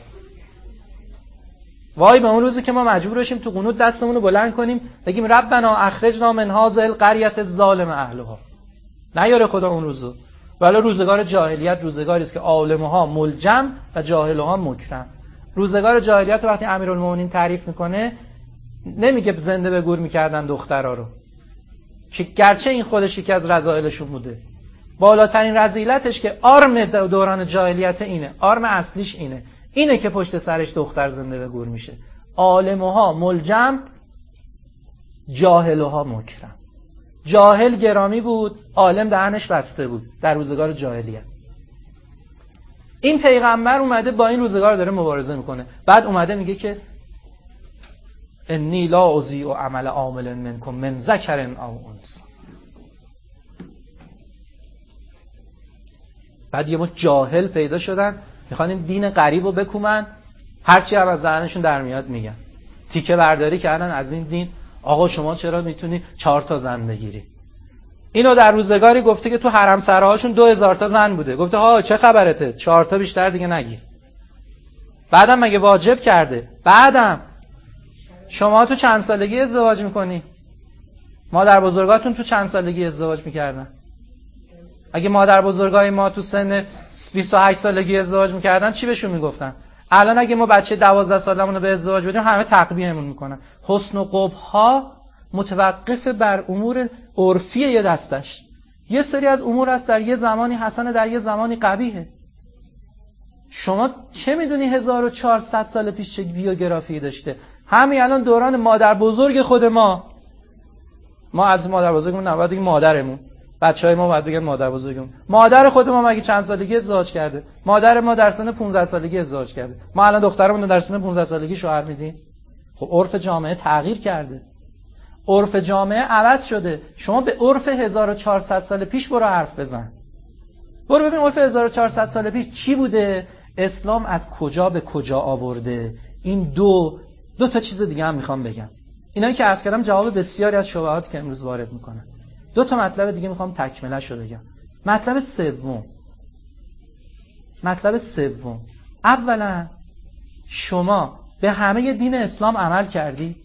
وای به اون روزی که ما مجبور بشیم تو قنوت دستمون رو بلند کنیم بگیم ربنا اخرجنا من هذه القرية الظالم اهلها. نیاره خدا اون روزو. ولی روزگار جاهلیت روزگاری است که عالم‌ها ملجم و جاهل‌ها مکرم. روزگار جاهلیت وقتی امیرالمومنین تعریف میکنه نمیگه زنده به گور میکردن دخترها رو، که گرچه این خودش یکی از رذایلشون بوده، بالاترین رذیلتش که آرم دوران جاهلیت اینه، آرم اصلیش اینه، اینه که پشت سرش دختر زنده به گور میشه. عالمها ملجم، جاهلها مکرم. جاهل گرامی بود، عالم دهنش بسته بود در روزگار جاهلیت. این پیغمبر اومده با این روزگار داره مبارزه میکنه. بعد اومده میگه که انی لا اضیع عمل عامل منکم من ذکر او انثی. بعد یه مش جاهل پیدا شدن میخوان این دین غریب رو بکومن، هرچی هم از ذهنشون در میاد میگن. تیکه برداری کردن از این دین. آقا شما چرا میتونی چهار تا زن بگیری؟ اینو در روزگاری گفته که تو حرم سراهاشون دو هزار تا زن بوده. گفته ها چه خبرته؟ چهار تا بیشتر دیگه نگیر. بعدم مگه واجب کرده؟ بعدم شما تو چند سالگی ازدواج میکنی؟ مادر بزرگاتون تو چند سالگی ازدواج میکردن؟ اگه مادر بزرگای ما تو سن بیست و هشت سالگی ازدواج میکردن چی بهشون میگفتن؟ الان اگه ما بچه دوازده سالمون رو به ازدواج بدیم همه تقبیحمون میکنن. حسن و قبح ها متوقف بر امور عرفی یه دستش. یه سری از امور هست در یه زمانی حسنه، در یه زمانی قبیحه. شما چه میدونی هزار و چهارصد سال پیش چه بیوگرافی داشته؟ همین الان دوران مادر بزرگ خود ما، ما البته مادر بزرگمون نباید بگیم مادرمون، بچهای ما باید بگن مادر بزرگمون. مادر خود ما مگه چند سالگی ازدواج کرده؟ مادر ما در سن پانزده سالگی ازدواج کرده. ما الان دخترمون در سن پانزده سالگی شوهر میدیم. خب عرف جامعه تغییر کرده. عرف جامعه عوض شده. شما به عرف هزار و چهارصد سال پیش برو حرف بزن. برو ببین عرف هزار و چهارصد سال پیش چی بوده؟ اسلام از کجا به کجا آورده؟ این دو دو تا چیز دیگه هم میخوام بگم. اینایی که عرض کردم جواب بسیاری از شبهاتی که امروز وارد میکنن. دو تا مطلب دیگه میخوام تکمله‌اش رو بگم. مطلب سوم. مطلب سوم. اولا شما به همه دین اسلام عمل کردی؟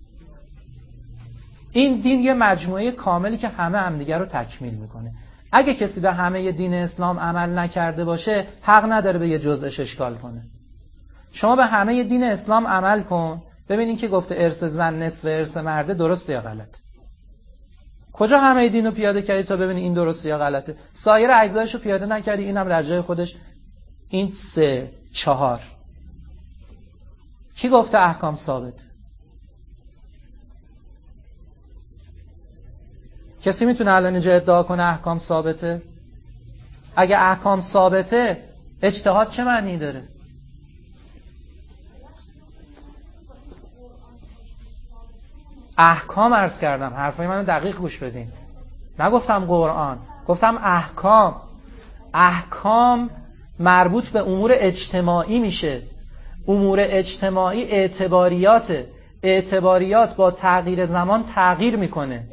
این دین یه مجموعه کاملی که همه همدیگه رو تکمیل میکنه. اگه کسی به همه دین اسلام عمل نکرده باشه حق نداره به یه جزءش اشکال کنه. شما به همه دین اسلام عمل کن، ببینین که گفته ارث زن نصف ارث مرده درسته یا غلط. کجا همه دین رو پیاده کردی تا ببینی این درسته یا غلطه؟ سایر اجزایش رو پیاده نکردی، اینم در جای خودش. این سه چهار کی گفته احکام ثابت؟ کسی میتونه الان اینجا ادعا کنه احکام ثابته؟ اگه احکام ثابته اجتهاد چه معنی داره؟ احکام عرض کردم، حرفای منو دقیق گوش بدین. نگفتم قرآن، گفتم احکام. احکام مربوط به امور اجتماعی میشه. امور اجتماعی اعتباریاته. اعتباریات با تغییر زمان تغییر میکنه.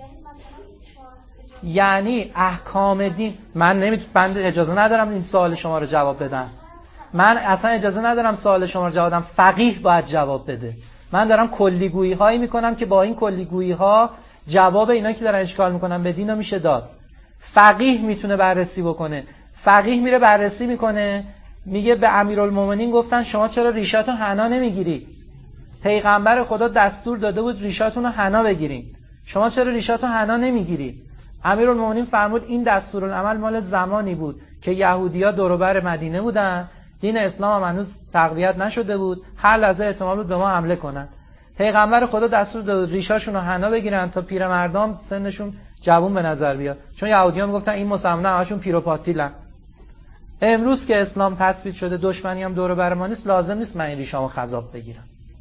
یعنی احکام دین، من نمیتونم، بنده اجازه ندارم این سوال شما رو جواب بدم. من اصلا اجازه ندارم سوال شما رو جواب بدم. فقیه باید جواب بده. من دارم کلیگویی هایی میکنم که با این کلیگویی ها جواب اینا که دارن اشکال میکنن به دین رو میشه داد. فقیه میتونه بررسی بکنه. فقیه میره بررسی میکنه، میگه به امیرالمومنین گفتن شما چرا ریشاتو حنا نمیگیری؟ پیغمبر خدا دستور داده بود ریشاتون رو حنا بگیرین، شما چرا ریشاتو حنا نمیگیری؟ امیرالمومنین فرمود این دستورالعمل مال زمانی بود که یهودی‌ها دور و بر مدینه بودن، دین اسلام هم هنوز تقویت نشده بود، هر لحظه احتمال بود به ما حمله کنن. پیغمبر خدا دستور داد ریشاشون رو حنا بگیرن تا پیرمردام سنشون جوون به نظر بیاد، چون یهودی‌ها میگفتن این مسلمان‌ها همشون پیر و پاتیلن. امروز که اسلام تثبیت شده، دشمنی هم دور و بر ما نیست، لازم نیست من این ریشامو خضاب بگیرم.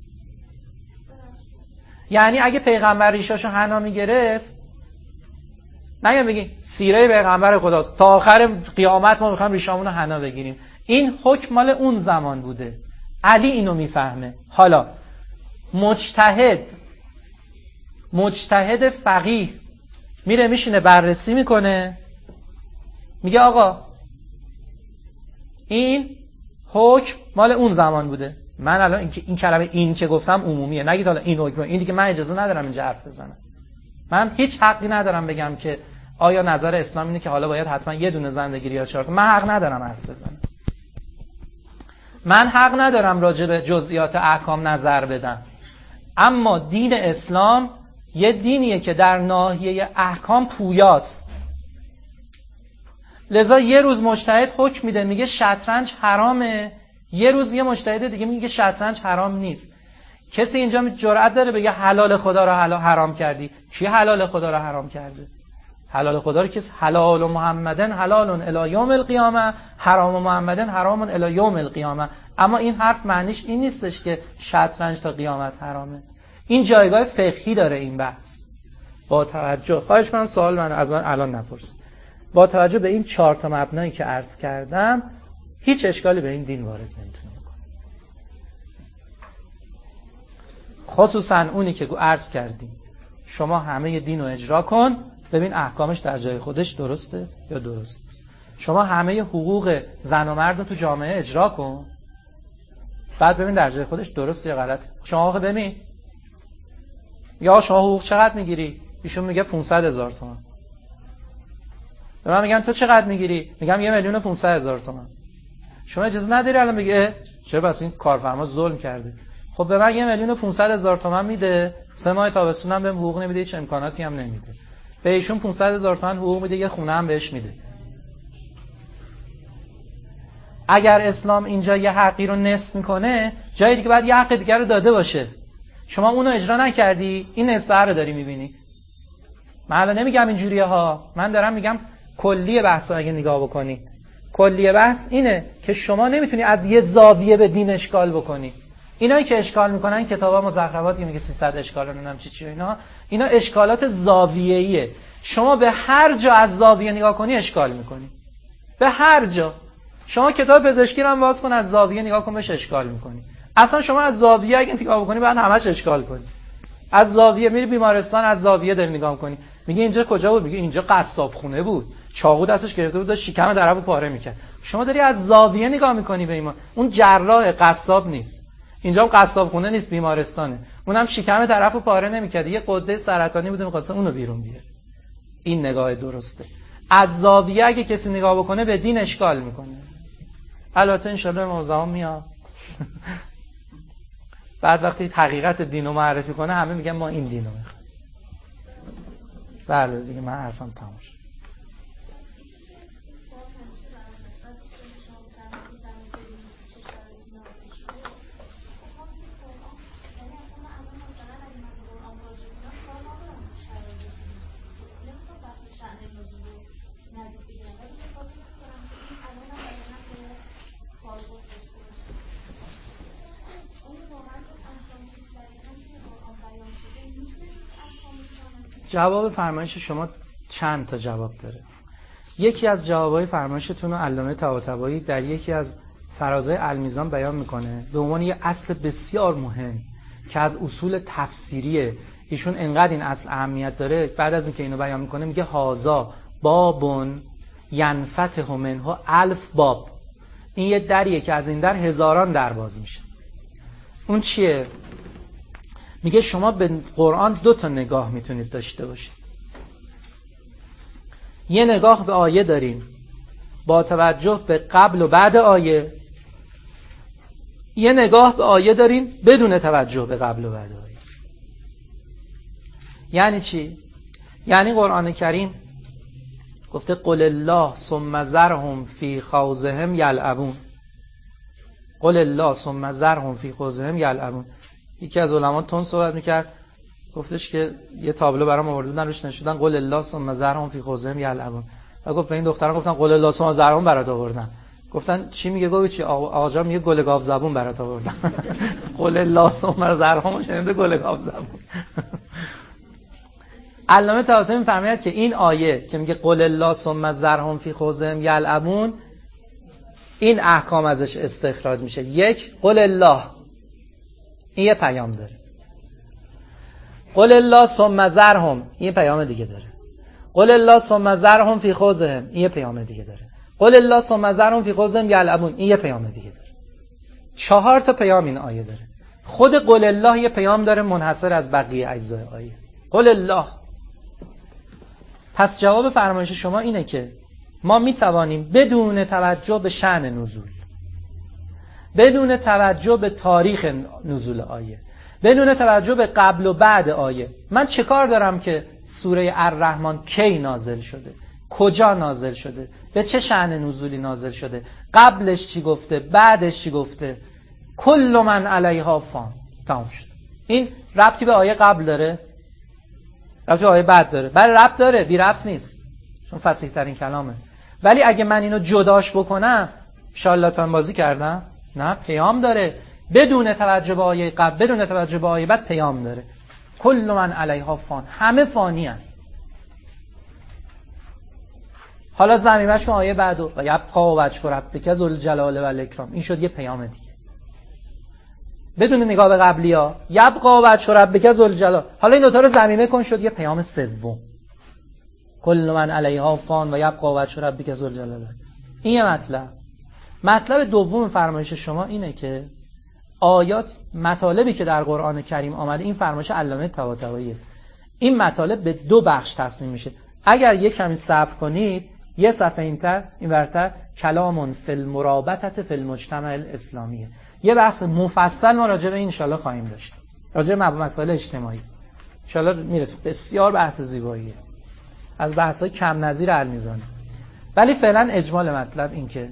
یعنی اگه پیغمبر ریشاشو حنا میگرفت، نگم بگین سیره پیغمبر خداست تا آخر قیامت ما میخوایم ریشامونو حنا بگیریم، این حکم مال اون زمان بوده. علی اینو میفهمه. حالا مجتهد مجتهد فقیه میره میشینه بررسی میکنه، میگه آقا این حکم مال اون زمان بوده. من الان این, این کلمه این که گفتم عمومیه، نگید حالا این حکم، این دیگه من اجازه ندارم اینجا حرف بزنم. من هیچ حقی ندارم بگم که آیا نظر اسلام اینه که حالا باید حتما یه دونه زن بگیری یا چهار تا. من حق ندارم حرف بزنم. من حق ندارم راجع به جزئیات احکام نظر بدم. اما دین اسلام یه دینیه که در ناحیه احکام پویاست. لذا یه روز مجتهد حکم میده میگه شطرنج حرامه، یه روز یه مجتهد دیگه میگه شطرنج حرام نیست. کسی اینجا جرئت داره بگه حلال خدا رو حرام کردی؟ کی حلال خدا رو حرام کرده؟ حلال خدا رو کس حلال محمدن حلال الی یوم القیامه، حرام محمدن حرام الی یوم القیامه. اما این حرف معنیش این نیستش که شطرنج تا قیامت حرامه. این جایگاه فقهی داره این بحث. با توجه، خواهش کنم سوال من از من الان نپرسید. با توجه به این چهار تا مبنایی که عرض کردم هیچ اشکالی به این دین وارد نمیتونه بکنه. خصوصا اونی که عرض کردیم شما همه دین رو اجرا کن ببین احکامش در جای خودش درسته یا درست نیست. شما همه حقوق زن و مرد رو تو جامعه اجرا کن بعد ببین در جای خودش درسته یا غلطه. شما آخه ببین یا شما حقوق چقدر میگیری؟ ایشون میگه پانصد هزار تومان. به من میگن تو چقدر میگیری؟ میگم یه میلیون و پانصد هزار تومان. شما اجازه نداری الان بگه چرا بس این کارفرما ظلم کرده؟ خب به من یه میلیون و پانصد هزار تومان میده، سه ماه تابستونم بهم حقوق نمیده، هیچ امکاناتی هم نمیده. به ایشون پانصد هزار تومان حقوق میده، یه خونه هم بهش میده. اگر اسلام اینجا یه حقی رو نصف میکنه، جایی دیگه باید یه حق دیگر رو داده باشه. شما اونو اجرا نکردی، این نصف رو داری میبینی. من الان نمیگم اینجوریه ها، من دارم میگم کلیه بحث رو اگه نگاه بکنی، کلیه بحث اینه که شما نمیتونی از یه زاویه به دین اشکال بکنی. اینایی که اشکال میکنن کتابا مزخرفاتی میگه سیصد اشکال نمیدونم چی چی اینا، اینا اشکالات زاویه‌ایه. شما به هر جا از زاویه نگاه کنی اشکال میکنی. به هر جا. شما کتاب پزشکی رو هم باز کن از زاویه نگاه کن بهش اشکال میکنی. اصلا شما از زاویه اگه نگاه بکنی بعد همش اشکال کنی. از زاویه میری بیمارستان، از زاویه داری نگاه میکنی. میگه اینجا کجا بود؟ میگه اینجا قصاب خونه بود. چاقو دستش گرفته بود داشت شکم طرفو پاره میکرد. شما داری از زاویه نگاه میکنی به ایمان. اون جراح قصاب نیست. اینجا هم قصاب خونه نیست، بیمارستانه. اونم شکم طرفو پاره نمیکرد. یه غده سرطانی بوده می‌خواسته اونو بیرون بیاره. این نگاه درسته. از زاویه اگه کسی نگاه بکنه به دین اشکال میکنه. البته ان شاءالله موضوع میاد. بعد وقتی حقیقت دین رو معرفی کنه همه میگن ما این دین رو میخوایم. بله دیگه من حرفم تموم شد. جواب فرمایش شما چند تا جواب داره. یکی از جوابهای فرمایشتون رو علامه طباطبایی در یکی از فرازهای المیزان بیان میکنه به عنوان یه اصل بسیار مهم که از اصول تفسیریه. ایشون انقدر این اصل اهمیت داره بعد از اینکه اینو بیان میکنه میگه هازا بابون ینفتح منه الف باب. این یه دریه که از این در هزاران در باز میشه. اون چیه؟ میگه شما به قرآن دو تا نگاه میتونید داشته باشید. یه نگاه به آیه دارین با توجه به قبل و بعد آیه، یه نگاه به آیه دارین بدون توجه به قبل و بعد آیه. یعنی چی؟ یعنی قرآن کریم گفته قل الله ثم ذرهم فی خوضهم یلعبون. قل الله ثم ذرهم فی خوضهم یلعبون. یکی از علما تون صحبت میکرد گفتش که یه تابلو برام آورده بودن روش نشوندن قل الله ثم ذرهم فی خوضهم یلعبون. و گفت به این دختران گفتن قل الله ثم ذرهم برات آوردن. گفتن چی میگه؟ گفت چی؟ آقا جان میگه گل گاو زبون برات آوردن. قل الله ثم ذرهم شنیده گل گاو زبون. علامه طباطبایی میفرماید که این آیه که میگه قل الله ثم ذرهم فی خوضهم یلعبون این احکام ازش استخراج میشه. یک، قل الله این یه پیام داره. قل الله ثم ذرهم این پیام دیگه داره. قل الله ثم ذرهم فی خوضهم این یه پیام دیگه داره. قل الله ثم ذرهم فی خوضهم یلعبون این یه پیام دیگه داره. چهار تا پیام این آیه داره. خود قل الله یه پیام داره منحصر از بقیه اجزای آیه. قل الله. پس جواب فرمایش شما اینه که ما می توانیم بدون توجه به شأن نزول، بدون توجه به تاریخ نزول آیه، بدون توجه به قبل و بعد آیه، من چه کار دارم که سوره الرحمن کی نازل شده، کجا نازل شده، به چه شأن نزولی نازل شده، قبلش چی گفته، بعدش چی گفته. کل من علیها فان. تمام شد. این ربطی به آیه قبل داره؟ ربطی به آیه بعد داره؟ بله ربط داره، بی ربط نیست، چون فصیح ترین کلامه. ولی اگه من اینو جداش بکنم شالاتان بازی کردم؟ نه، پیام داره. بدون توجه به آیه قبل، بدون توجه به آیه بعد پیام داره. کل من علیها فان، همه فانی هست. حالا ضمیمش کن آیه بعدو و یبقا وجه ربک ذو الجلال و الاکرام. این شد یه پیام دیگه بدون نگاه به قبلی ها. یبقا وجه ربک ذو الجلال. حالا این دوتا رو ضمیمه کن، شد یه پیام سوم. کل من علیها فان و یبقا وجه ربک ذو الجلال. این یه مطلب. مطلب دوم فرمایش شما اینه که آیات، مطالبی که در قرآن کریم آمده، این فرمایش علامه طباطباییه، این مطالب به دو بخش تقسیم میشه. اگر یک کمی صبر کنید یه صفحه اینتر این ورتر کلامون فی المرابطه فی المجتمع الاسلامیه، یه بحث مفصل ما راجع به این ان شاءالله خواهیم داشت، راجع به مسائل اجتماعی ان شاءالله میرسیم. بسیار بحث زیباییه، از بحث‌های کم نظیر المیزانی. ولی فعلا اجمال مطلب این که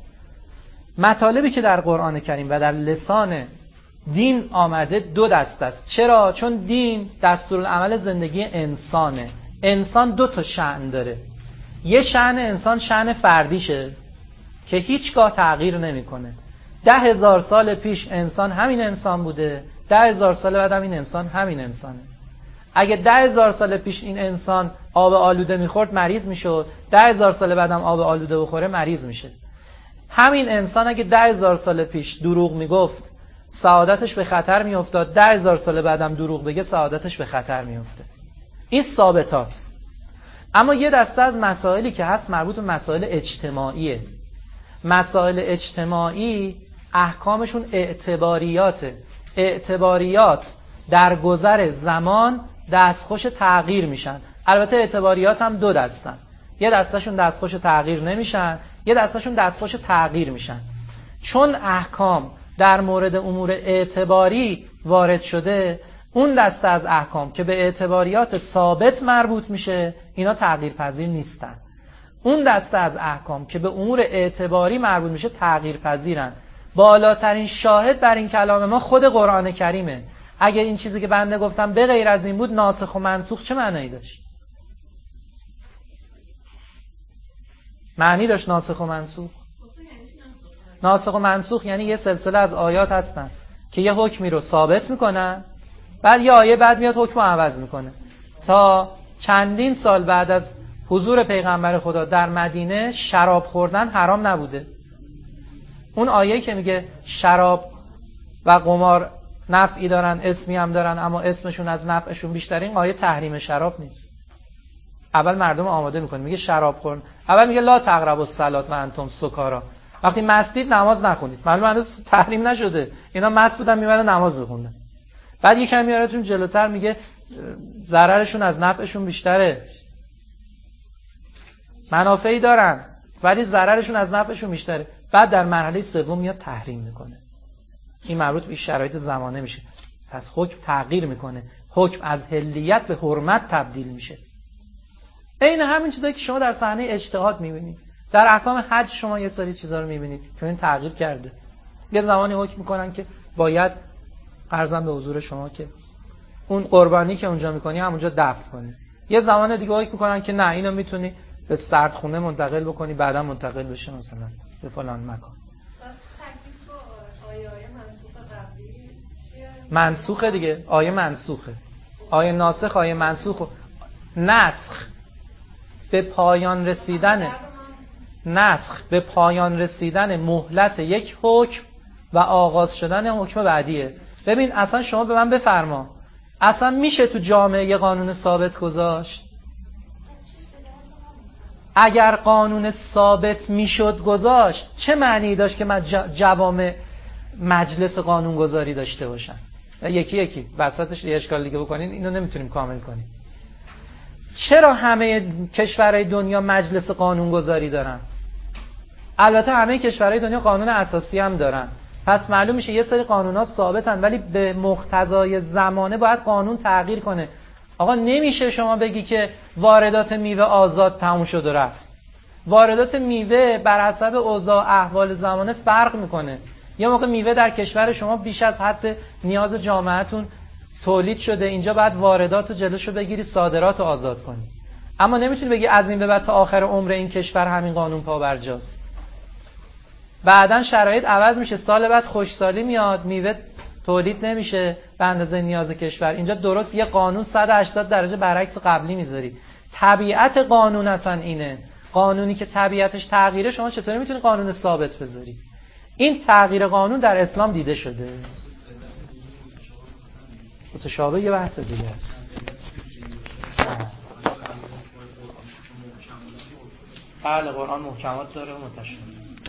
مطالبی که در قرآن کریم و در لسان دین آمده دو دست است. چرا؟ چون دین دستورالعمل زندگی انسانه. انسان دو تا شأن داره. یه شأن انسان شأن فردیشه که هیچگاه تغییر نمیکنه. ده هزار سال پیش انسان همین انسان بوده، ده هزار سال بعد هم این انسان همین انسانه. اگه ده هزار سال پیش این انسان آب آلوده میخورد مریض میشد، ده هزار سال بعد هم آب آلوده بخوره مریض میشه. همین انسان اگه ده هزار سال پیش دروغ میگفت سعادتش به خطر میافتاد، ده هزار سال بعدم دروغ بگه سعادتش به خطر میافته. این ثابتات. اما یه دسته از مسائلی که هست مربوط به مسائل اجتماعیه. مسائل اجتماعی احکامشون اعتباریاته. اعتباریات در گذر زمان دستخوش تغییر میشن. البته اعتباریات هم دو دستن، یه دستشون دستخوش تغییر نمیشن، یه دستشون دستخوش تغییر میشن. چون احکام در مورد امور اعتباری وارد شده، اون دسته از احکام که به اعتباریات ثابت مربوط میشه اینا تغییر پذیر نیستن. اون دسته از احکام که به امور اعتباری مربوط میشه تغییر پذیرن. بالاترین شاهد بر این کلام ما خود قرآن کریمه. اگه این چیزی که بنده گفتم به غیر از این بود ناسخ و منسوخ چه معنی داشت؟ معنی داشت ناسخ و منسوخ؟ ناسخ و منسوخ یعنی یه سلسله از آیات هستن که یه حکمی رو ثابت میکنن، بعد یه آیه بعد میاد حکم رو عوض میکنه. تا چندین سال بعد از حضور پیغمبر خدا در مدینه شراب خوردن حرام نبوده. اون آیه که میگه شراب و قمار نفعی دارن اسمی هم دارن اما اسمشون از نفعشون بیشتره، این آیه تحریم شراب نیست. اول مردم آماده میکنه، میگه شراب خورن، اول میگه لا تقربوا الصلاة و انتم سکارا، وقتی مستید نماز نخونید. معلومه هنوز تحریم نشده، اینا مست بودن میمدن نماز بخوندن. بعد یکم میارتون جلوتر میگه ضررشون از نفعشون بیشتره، منافعی دارن ولی ضررشون از نفعشون بیشتره. بعد در مرحله سوم میاد تحریم میکنه. این مربوط به شرایط زمانه میشه. پس حکم تغییر میکنه، حکم از حلیت به حرمت تبدیل میشه. این همین چیزایی که شما در صحنه اجتهاد میبینید. در احکام حج شما یه سری چیزا رو میبینید که این تغییر کرده. یه زمانی حکم میکنن که باید عرضم به حضور شما که اون قربانی که اونجا میکنی همونجا دفن کنی. یه زمان دیگه حکم میکنن که نه اینو میتونی به سردخونه منتقل بکنی بعدا منتقل بشه مثلا به فلان مکان. منسوخه دیگه، آیه منسوخه. آیه ناسخ، آیه منسوخ. نسخ به پایان رسیدن نسخ به پایان رسیدن مهلت یک حکم و آغاز شدن حکم بعدیه. ببین اصلا شما به من بفرما، اصلا میشه تو جامعه یه قانون ثابت گذاشت؟ اگر قانون ثابت میشد گذاشت چه معنی داشت که من جوامع مجلس قانون گذاری داشته باشن؟ یکی یکی وسطش یه اشکال دیگه بکنین اینو نمیتونیم کامل کنیم. چرا همه کشورهای دنیا مجلس قانون گذاری دارن؟ البته همه کشورهای دنیا قانون اساسی هم دارن، پس معلوم میشه یه سری قانونا ثابتن ولی به مقتضای زمانه باید قانون تغییر کنه. آقا نمیشه شما بگی که واردات میوه آزاد تموم شد و رفت. واردات میوه بر حسب اوضاع احوال زمانه فرق میکنه. یه موقع میوه در کشور شما بیش از حد نیاز جامعهتون تولید شده، اینجا بعد واردات رو جلوشو بگیری، صادرات رو آزاد کنی. اما نمیتونی بگی از این به بعد تا آخر عمر این کشور همین قانون پابرجاست. بعدن شرایط عوض میشه، سال بعد خشکسالی میاد، میوه تولید نمیشه به اندازه نیاز کشور. اینجا درست یه قانون صد و هشتاد درجه برعکس قبلی میذاری. طبیعت قانون اصلا اینه. قانونی که طبیعتش تغییره، شما چطوری میتونی قانون ثابت بذاری؟ این تغییر قانون در اسلام دیده شده. متشابه یه بحث دیگه است. بله قرآن محکمات داره و متشابه.